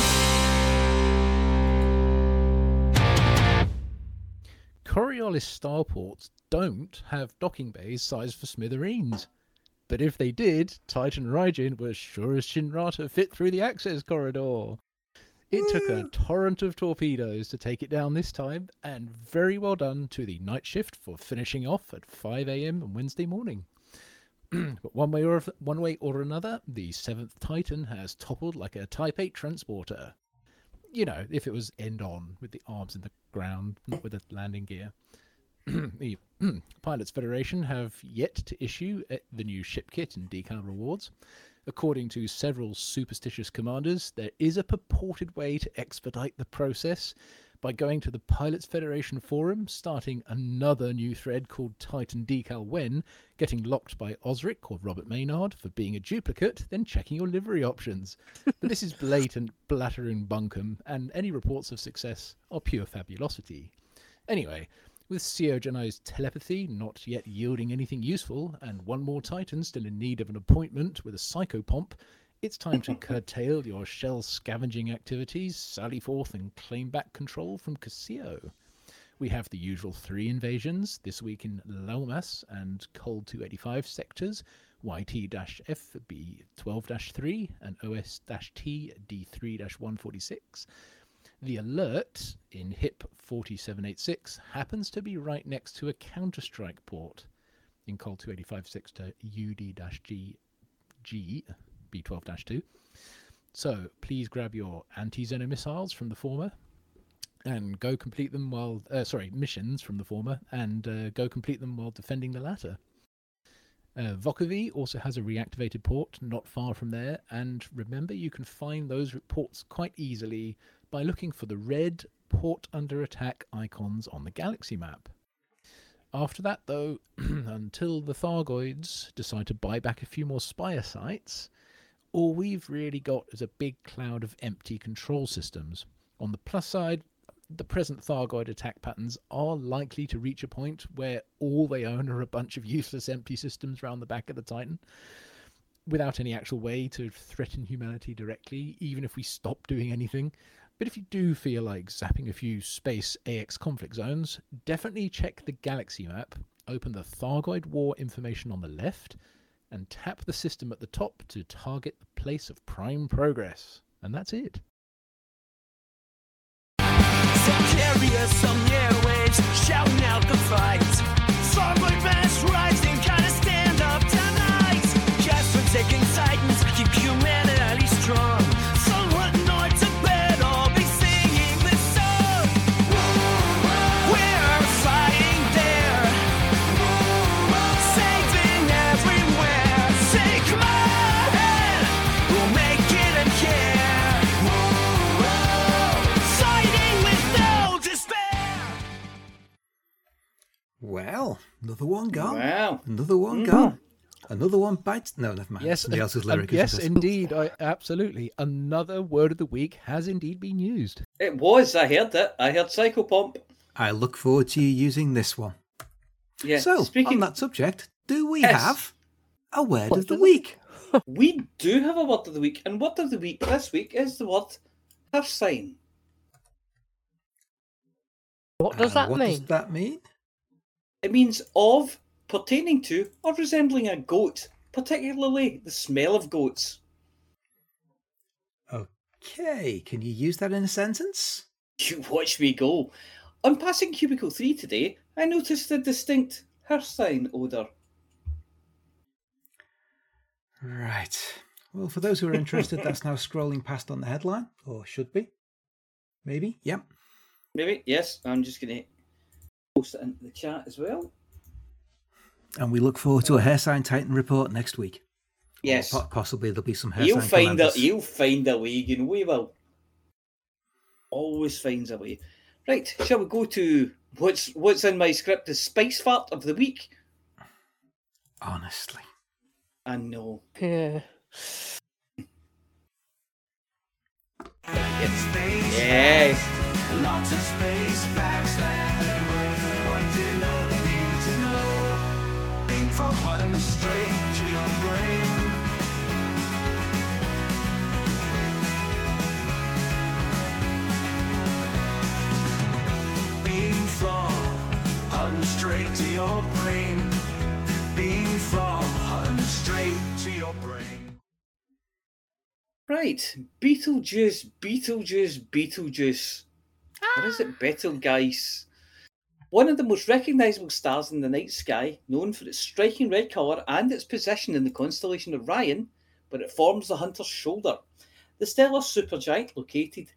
Coriolis starports don't have docking bays sized for smithereens. But if they did, Titan Raijin was sure as Shinra to fit through the access corridor. It took a torrent of torpedoes to take it down this time, and very well done to the night shift for finishing off at 5 a.m. on Wednesday morning. But one way or another, the 7th Titan has toppled like a Type 8 transporter. You know, if it was end-on, with the arms in the ground, not with the landing gear. The Pilots Federation have yet to issue the new ship kit and decal rewards. According to several superstitious commanders, there is a purported way to expedite the process by going to the Pilots Federation forum, starting another new thread called Titan Decal When, getting locked by Osric or Robert Maynard for being a duplicate, then checking your livery options. But this is blatant blattering bunkum, and any reports of success are pure fabulosity. Anyway, With Seogenai's telepathy not yet yielding anything useful, and one more Titan still in need of an appointment with a psychopomp, it's time to curtail your shell scavenging activities, sally forth and claim back control from Casio. We have the usual 3 invasions, this week in Laumas and Cold 285 sectors, YT-F B12-3 and OS-T D3-146. The alert in HIP 4786 happens to be right next to a Counter-Strike port in Cold 285 sector UD-G B12-2. So please grab your anti-Xeno missiles from the former and go complete them while missions from the former and go complete them while defending the latter. Vokovi also has a reactivated port not far from there, and remember you can find those ports quite easily by looking for the red port under attack icons on the galaxy map. After that though, until the Thargoids decide to buy back a few more Spire sites, all we've really got is a big cloud of empty control systems. On the plus side, the present Thargoid attack patterns are likely to reach a point where all they own are a bunch of useless empty systems round the back of the Titan, without any actual way to threaten humanity directly, even if we stop doing anything. But if you do feel like zapping a few space AX conflict zones, definitely check the galaxy map, open the Thargoid War information on the left, and tap the system at the top to target the place of prime progress. And that's it. Some carriers, some airwaves, shouting out the fight. Starboard best rising, gotta stand up tonight. Just for taking Titans, keep humanity strong. Somewhat north to bed, I'll be singing this song. We're fighting there, saving everywhere. Say, come on, we'll make it and care. Well, another one gone. Wow. Another one gone. Another one bites. No, never mind. Yes, Somebody else's lyric. yes, isn't it? indeed. Absolutely. Another word of the week has indeed been used. It was. I heard it. I heard Psychopomp. I look forward to you using this one. Yeah. So, speaking, on that subject, do we Yes. have a word of the week? we do have a word of the week, and word of the week this week is the word Hircine. What does that What mean? does that mean? It means of, pertaining to, or resembling a goat, particularly the smell of goats. Okay, can you use that in a sentence? You watch me go. On passing Cubicle 3 today, I noticed a distinct Hircine odour. Right. Well, for those who are interested, that's now scrolling past on the headline, or should be. Maybe. Yep. Maybe, yes, I'm just going to post it into the chat as well. And we look forward to a Hairsign Titan report next week. Yes. Or possibly there'll be some Hairsign You'll find commanders. a way, you know we will. Always finds a way. Right, shall we go to what's in my script, the Spice Fart of the week? Honestly. I know. Yeah. It's space Yes. lots of space facts that are worth what you know they need to know. Think from bottom straight to your brain. Beam from bottom straight to your brain. Beam from bottom straight to your brain. Right, Beetlejuice. Or is it Betelgeuse? One of the most recognisable stars in the night sky, known for its striking red colour and its position in the constellation of Orion, but it forms the Hunter's Shoulder. The stellar supergiant, located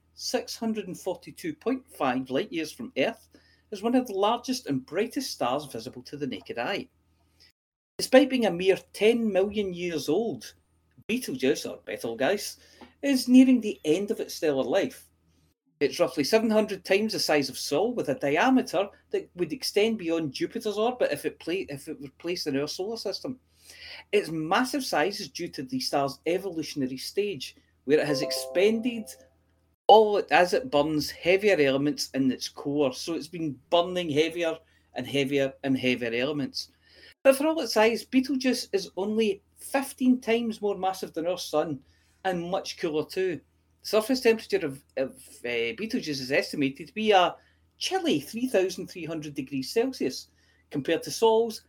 642.5 light years from Earth, is one of the largest and brightest stars visible to the naked eye. Despite being a mere 10 million years old, Betelgeuse, or Betelgeuse, is nearing the end of its stellar life. It's roughly 700 times the size of Sol, with a diameter that would extend beyond Jupiter's orbit if it were placed in our solar system. Its massive size is due to the star's evolutionary stage, where it has expended as it burns heavier elements in its core. So it's been burning heavier and heavier elements. But for all its size, Betelgeuse is only 15 times more massive than our Sun, and much cooler too. The surface temperature of Betelgeuse is estimated to be a chilly 3,300 degrees Celsius, compared to Sol's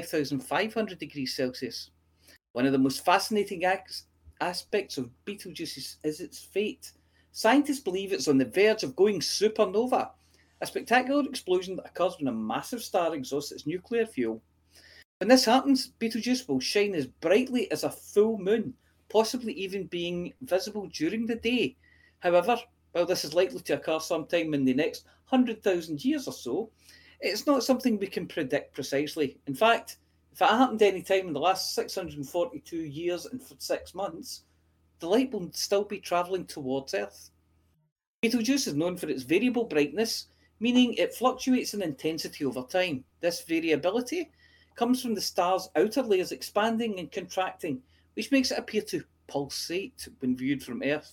5,500 degrees Celsius. One of the most fascinating aspects of Betelgeuse is its fate. Scientists believe it's on the verge of going supernova, a spectacular explosion that occurs when a massive star exhausts its nuclear fuel. When this happens, Betelgeuse will shine as brightly as a full moon, possibly even being visible during the day. However, while this is likely to occur sometime in the next 100,000 years or so, it's not something we can predict precisely. In fact, if it happened any time in the last 642 years and 6 months, the light will still be travelling towards Earth. Betelgeuse is known for its variable brightness, meaning it fluctuates in intensity over time. This variability comes from the star's outer layers expanding and contracting, which makes it appear to pulsate when viewed from Earth.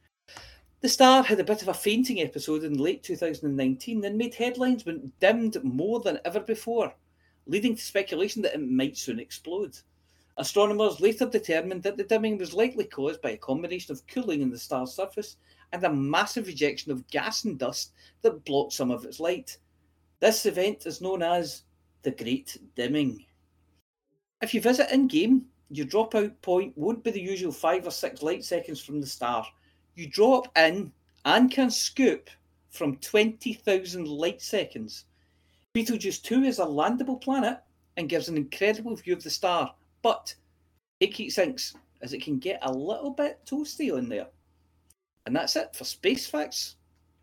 The star had a bit of a fainting episode in late 2019 and made headlines when it dimmed more than ever before, leading to speculation that it might soon explode. Astronomers later determined that the dimming was likely caused by a combination of cooling in the star's surface and a massive ejection of gas and dust that blocked some of its light. This event is known as the Great Dimming. If you visit in-game, your dropout point won't be the usual 5 or 6 light seconds from the star. You drop in and can scoop from 20,000 light seconds. Betelgeuse 2 is a landable planet and gives an incredible view of the star, but take heat sinks, as it can get a little bit toasty on there. And that's it for Space Facts.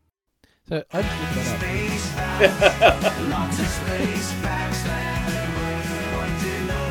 So I just looked that up. Space facts, lots of space facts that everyone wants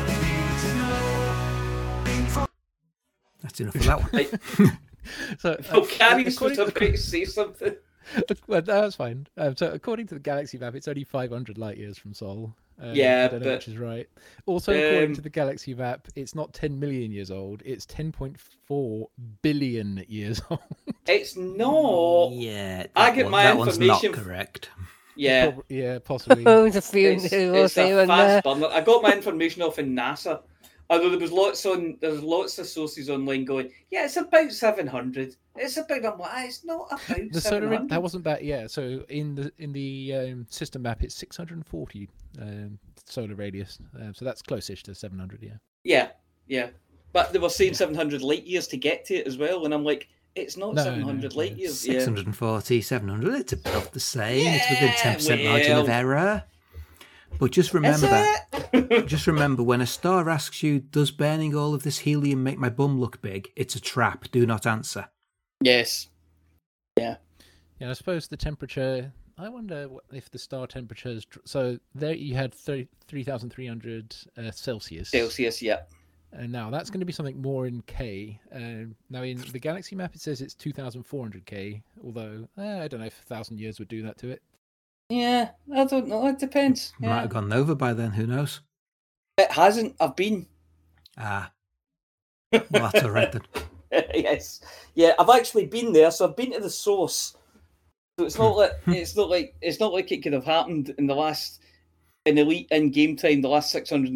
to know. That's enough of that one. So, Carrie's according was to- about to say something. well, that's fine. So according to the galaxy map, it's only 500 light years from Sol. Yeah, I don't know but- which is right. Also, according Um, to the galaxy map, it's not 10 million years old. It's 10.4 billion years old. It's not. Yeah, I get my that one's not information- correct. Yeah. Yeah, possibly. Oh, there's a few It's noodles a here and there. fast burner. I got my information off in NASA. Although there's lots of sources online going, yeah, it's about 700. It's about, I'm like, it's not about The solar 700. that wasn't that. Yeah. So in the system map, it's 640 solar radius. So that's close-ish to 700. Yeah. Yeah. But they were saying 700 light years to get to it as well, and I'm like, it's not No, 700 no, light no. years. Yeah. 640, 700, it's about the same. It's within Yeah, 10% margin of well. error. But just remember Is that. it? Just remember, when a star asks you, does burning all of this helium make my bum look big? It's a trap. Do not answer. Yes. Yeah. I suppose the temperature. I wonder if the star temperatures. So there you had 3,300 Celsius. Celsius, yeah. And now that's going to be something more in K. Now in the galaxy map, it says it's 2,400 K. Although I don't know if 1,000 years would do that to it. Yeah, I don't know. It depends. Might Yeah. have gone over by then. Who knows? It hasn't. I've been. Ah. Well, that's all right then. Yes. Yeah, I've actually been there, so I've been to the source. So it's not like it's not like it could have happened in elite in game time the last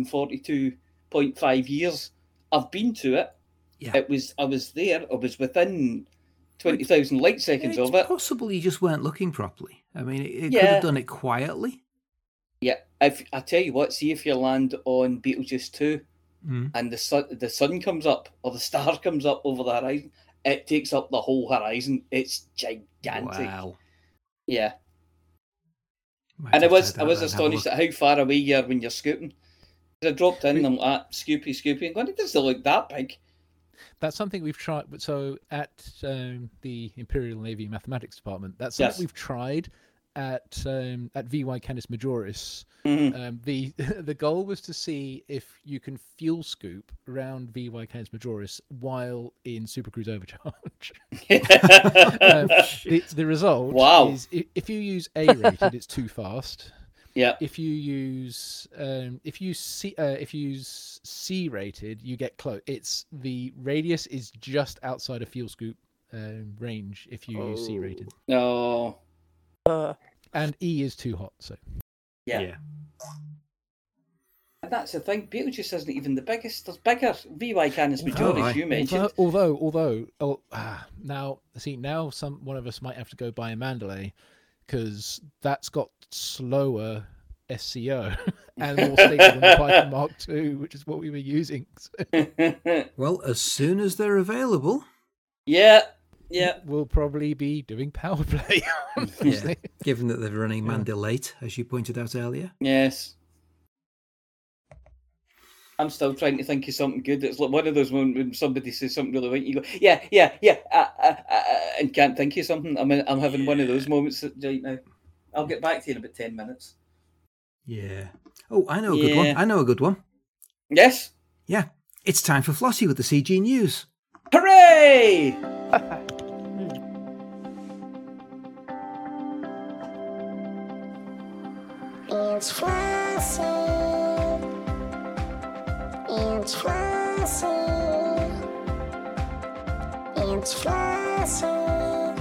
642.5 years. I've been to it. Yeah. I was there. I was within 20,000 light seconds It's of it. possible you just weren't looking properly. I mean, it could Yeah. have done it quietly. Yeah. If I tell you what, see if you land on Betelgeuse 2 Mm. and the sun comes up or the star comes up over the horizon, it takes up the whole horizon. It's gigantic. Wow. Yeah. Might And I have was to have a astonished look. at how far away you are when you're scooping. 'Cause I dropped in and I'm like, Scoopy, and going, it doesn't look that big. That's something we've tried. So at the Imperial Navy Mathematics Department, that's something Yes. we've tried at VY Canis Majoris. Mhm. The goal was to see if you can fuel scoop around VY Canis Majoris while in Supercruise Overcharge. The result Wow. is if you use A-rated, it's too fast. Yeah. If you use C-rated, you get close. It's the radius is just outside of fuel scoop range if you use C-rated, No. and E is too hot. So Yeah. Yeah. And that's the thing. Beetlejuice isn't even the biggest. There's bigger VY Canis Majoris, as you mentioned. Although, now one of us might have to go buy a Mandalay because that's got slower SEO and more stable than the Piper Mark II, which is what we were using. Well, as soon as they're available. Yeah. We'll probably be doing Power Play. Yeah, given that they're running Mandalay, as you pointed out earlier. Yes. I'm still trying to think of something good. It's like one of those when somebody says something really right, you go, yeah, and can't think of something. I'm having one of those moments right now. I'll get back to you in about 10 minutes. Yeah. Oh, I know a good one. I know a good one. Yes? Yeah. It's time for Flossie with the CG News. Hooray! It's Flossie. It's Flossie. It's Flossie.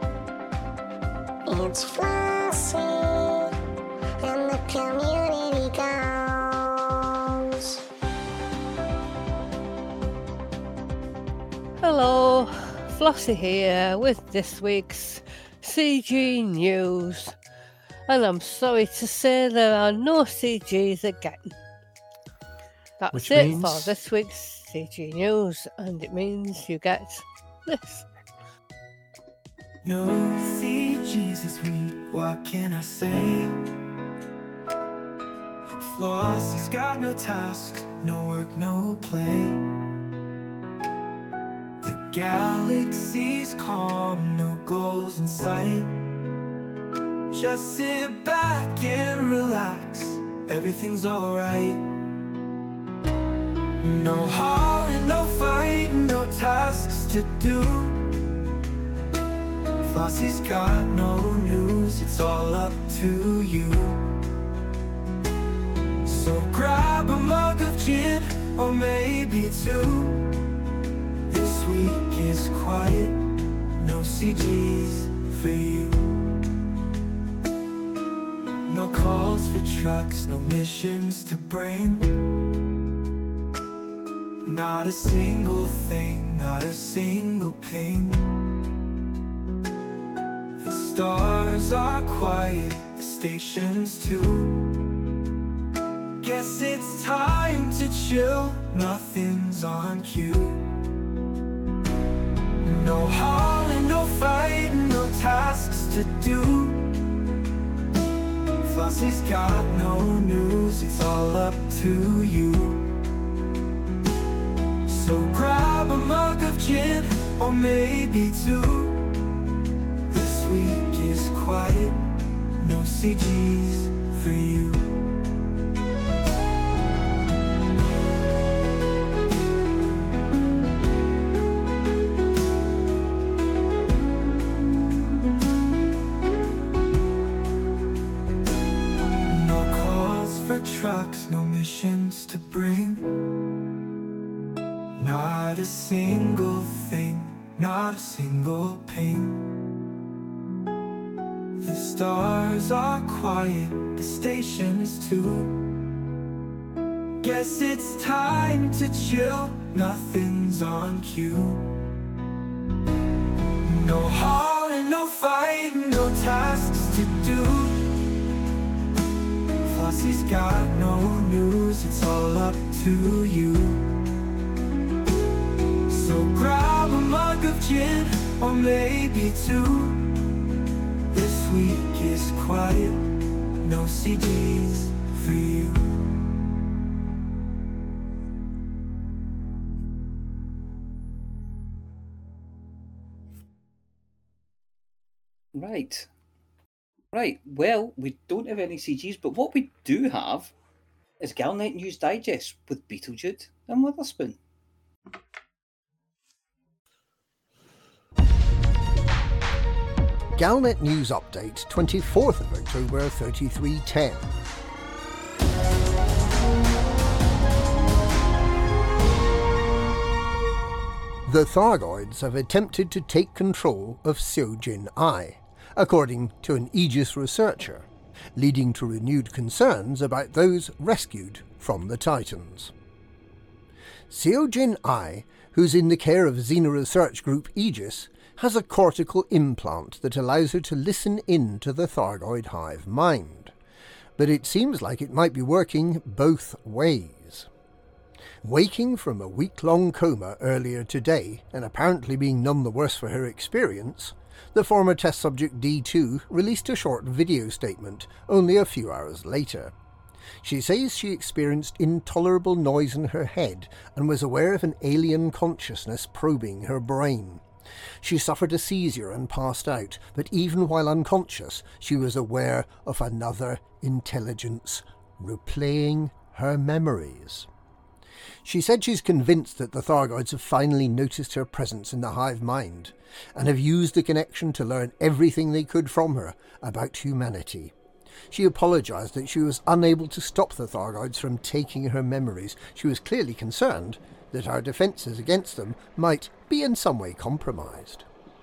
It's Flossie. And the community goes. Hello, Flossie here with this week's CG News. And I'm sorry to say there are no CGs again. That's Which it means... for this week's CG News, and it means you get this. No CGs this week, what can I say? Flossie's got no task, no work, no play. The galaxy's calm, no goals in sight. Just sit back and relax, everything's alright. No hauling, no fighting, no tasks to do. Flossie's got no news, it's all up to you. So grab a mug of gin, or maybe two. This week is quiet, no CGs for you. No calls for trucks, no missions to bring. Not a single thing, not a single ping. The stars are quiet, the stations too. Guess it's time to chill, nothing's on cue. No hauling, no fighting, no tasks to do. Flossie's got no news, it's all up to you. So grab a mug of gin, or maybe two. This week is quiet, no CGs for you. No calls for trucks, no missions to bring. Not a single thing, not a single ping. The stars are quiet, the stations too. Guess it's time to chill, nothing's on cue. No hauling, no fighting, no tasks to do. Flossie's got no news, it's all up to you. So grab a mug of gin, or maybe two. This week is quiet, no CDs for you. Right, well, we don't have any CGs, but what we do have is Galnet News Digest with Beetlejude and Witherspoon. Galnet News Update, 24th of October 3310. The Thargoids have attempted to take control of Seojin I, according to an Aegis researcher. leading to renewed concerns about those rescued from the Titans. Seojin Ai, who's in the care of Xena research group Aegis, has a cortical implant that allows her to listen in to the Thargoid hive mind. But it seems like it might be working both ways. Waking from a week-long coma earlier today, and apparently being none the worse for her experience, the former test subject D2 released a short video statement only a few hours later. She says she experienced intolerable noise in her head and was aware of an alien consciousness probing her brain. She suffered a seizure and passed out, but even while unconscious, she was aware of another intelligence replaying her memories. She said she's convinced that the Thargoids have finally noticed her presence in the hive mind, and have used the connection to learn everything they could from her about humanity. She apologised that she was unable to stop the Thargoids from taking her memories. She was clearly concerned that our defences against them might be in some way compromised.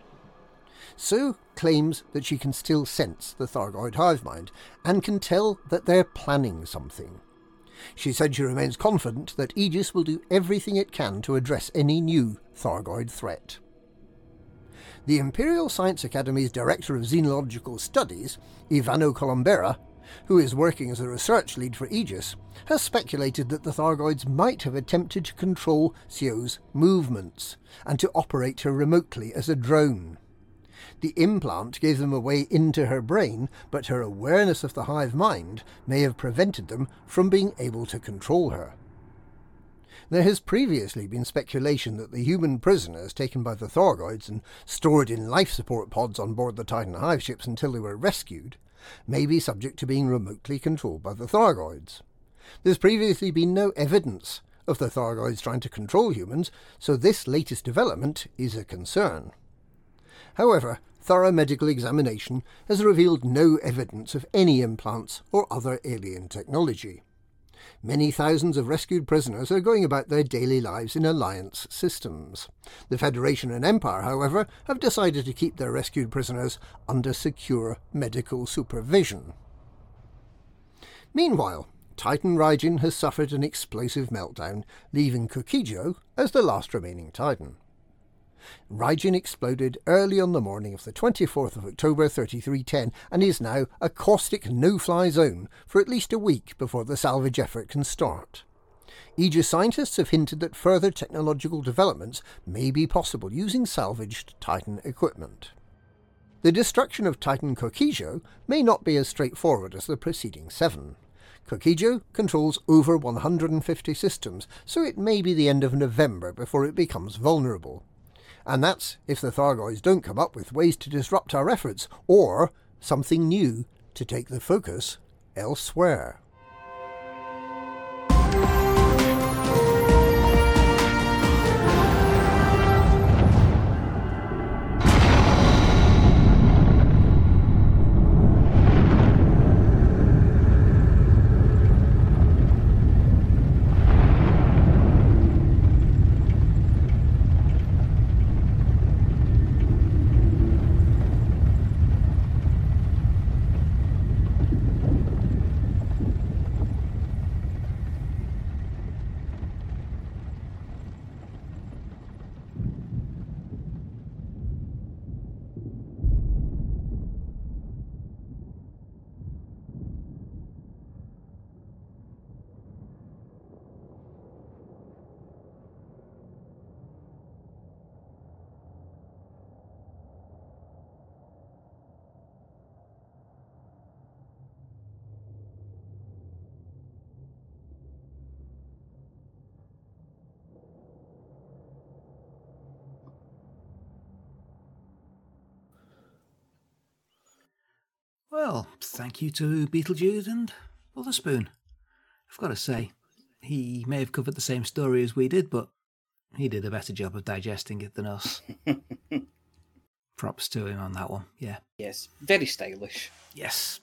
Sue claims that she can still sense the Thargoid hive mind, and can tell that they're planning something. She said she remains confident that Aegis will do everything it can to address any new Thargoid threat. The Imperial Science Academy's Director of Xenological Studies, Ivano Colombera, who is working as a research lead for Aegis, has speculated that the Thargoids might have attempted to control Sio's movements, and to operate her remotely as a drone. The implant gave them a way into her brain, but her awareness of the hive mind may have prevented them from being able to control her. There has previously been speculation that the human prisoners taken by the Thargoids and stored in life support pods on board the Titan hive ships until they were rescued may be subject to being remotely controlled by the Thargoids. There's previously been no evidence of the Thargoids trying to control humans, so this latest development is a concern. However, thorough medical examination has revealed no evidence of any implants or other alien technology. Many thousands of rescued prisoners are going about their daily lives in Alliance systems. The Federation and Empire, however, have decided to keep their rescued prisoners under secure medical supervision. Meanwhile, Titan Raijin has suffered an explosive meltdown, leaving Kokijo as the last remaining Titan. Raijin exploded early on the morning of the 24th of October 3310 and is now a caustic no-fly zone for at least a week before the salvage effort can start. Aegis scientists have hinted that further technological developments may be possible using salvaged Titan equipment. The destruction of Titan Kokijo may not be as straightforward as the preceding 7. Kokijo controls over 150 systems, so it may be the end of November before it becomes vulnerable. And that's if the Thargoids don't come up with ways to disrupt our efforts, or something new to take the focus elsewhere. Well, thank you to Beetlejuice and Witherspoon. I've got to say, he may have covered the same story as we did, but he did a better job of digesting it than us. Props to him on that one, yeah. Yes, very stylish. Yes.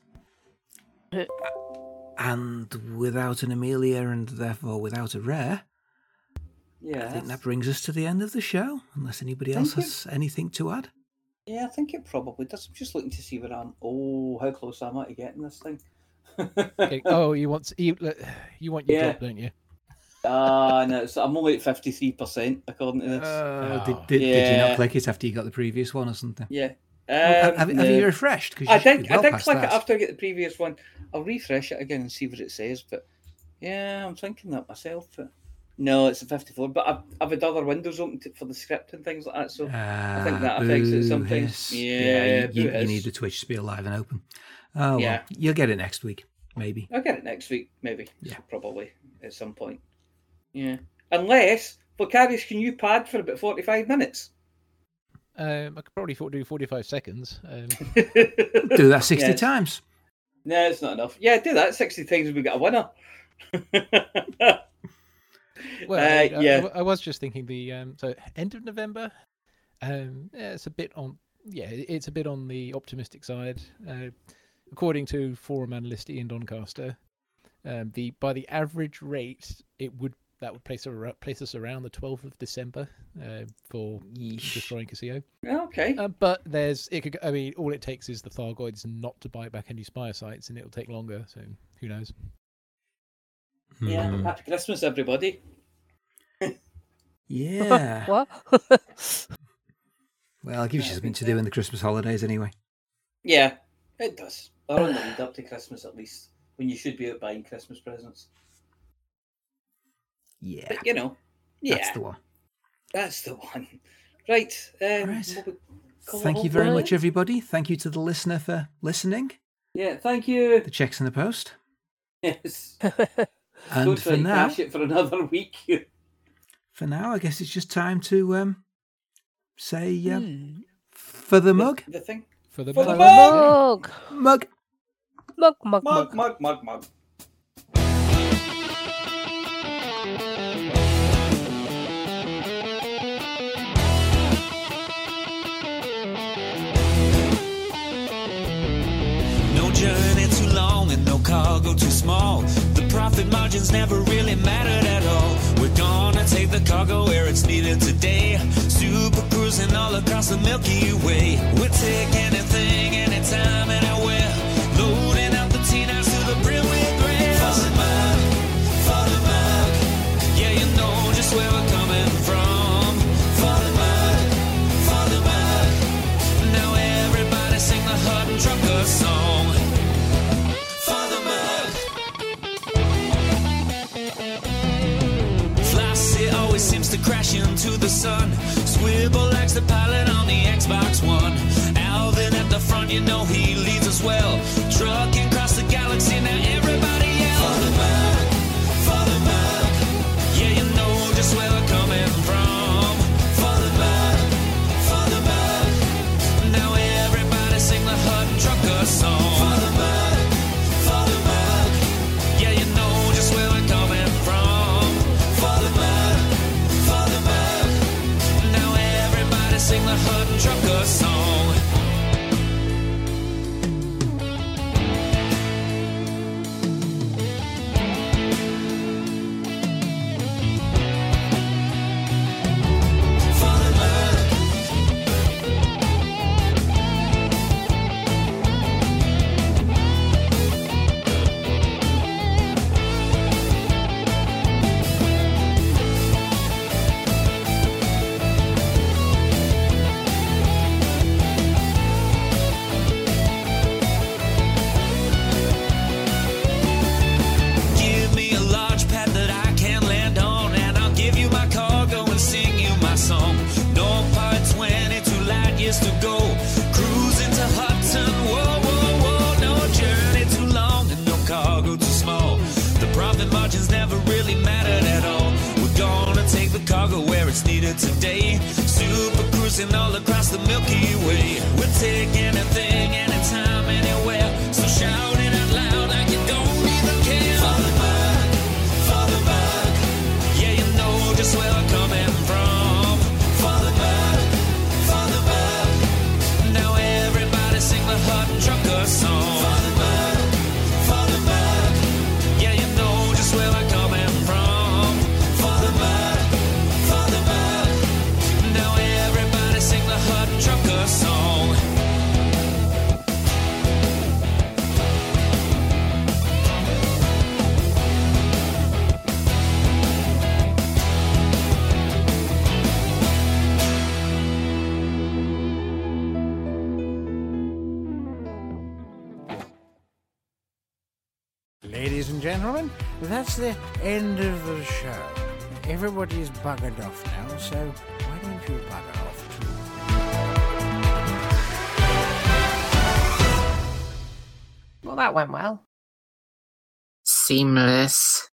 And without an Amelia and therefore without a Rare, Yeah. I think that brings us to the end of the show, unless anybody else has anything to add. Yeah, I think it probably does. I'm just looking to see where I'm. Oh, how close am I to getting this thing? Okay. Oh, you want your Yeah. drop, don't you? No, so I'm only at 53% according to this. Did you Yeah. not click it after you got the previous one or something? Yeah. Have no. you refreshed? 'Cause you I should did. be well I did past click that. it after I get the previous one. I'll refresh it again and see what it says. But yeah, I'm thinking that myself. But no, it's a 54. But I've had other windows open for the script and things like that. So I think that affects it boo sometimes. hiss. Yeah, you boo hiss. need the Twitch to be alive and open. Oh, Yeah. well, you'll get it next week, maybe. I'll get it next week, maybe. Yeah. Probably at some point. Yeah. Unless Vocarious can you pad for about 45 minutes? I could probably do 45 seconds. Do that 60 Yes. times. No, it's not enough. Yeah, do that 60 times and we get a winner. Well, yeah. I was just thinking so end of November. Yeah, it's a bit on. Yeah, it's a bit on the optimistic side. According to forum analyst Ian Doncaster, by the average rate, that would place us around the 12th of December for destroying Casio. Okay. But I mean, all it takes is the Thargoids not to bite back any Spire sites, and it'll take longer. So who knows? Yeah. Happy Christmas, everybody. Yeah. What? Well, it gives you something to do in the Christmas holidays anyway. Yeah, it does. Or on the lead up to Christmas, at least, when you should be out buying Christmas presents. Yeah. But, you know, yeah. That's the one. That's the one. Right. Right. We'll call it Thank all you very for much, now. everybody. Thank you to the listener for listening. Yeah, thank you. The checks in the post. Yes. And Don't for try to now, cash it for another week. I guess it's just time to say for the mug. The thing. For the For the mug. mug. Mug. Mug. Mug. No journey too long and no cargo too small. The profit margins never really mattered at all. We're gonna take the cargo where it's needed today. Super cruising all across the Milky Way. We'll take anything, anytime, anywhere. Loading up the T-9s to the brim with grain. For the mug, yeah, you know just where we're coming from. For the mug. Now everybody sing the Hut and Trucker song. For the mug. Flossie always seems to crash into the sun. Swivel likes the pilot on the Xbox One. Alvin at the front, you know he leads us well. Trucking across the galaxy, now everybody yell. For the mug. Yeah, you know just where we're coming from. For the mug. Now everybody sing the Hut and Trucker song. For the mug. Yeah, you know just where we're coming from. For the mug. Now everybody sing the Hut and Trucker song. For the mug. Give me a launch pad that I can land on, and I'll give you my cargo and sing you my song. No part 22 light years to go. Cruising to Hudson, whoa. No journey too long and no cargo too small. The profit margins never really mattered at all. We're gonna take the cargo where it's needed today. Super cruising all across the Milky Way. We'll take anything, anytime, anywhere. So shout it out loud like you don't even care. For the mug. Yeah, you know just where we're coming from. For the mug. Now everybody sing the Hut and Trucker song. For the mug. Yeah, you know just where we're coming from. For the mug. Now everybody sing the Hut and Trucker song. Ladies and gentlemen, that's the end of the show. Everybody's buggered off now, so why don't you bugger off too? Well, that went well. Seamless.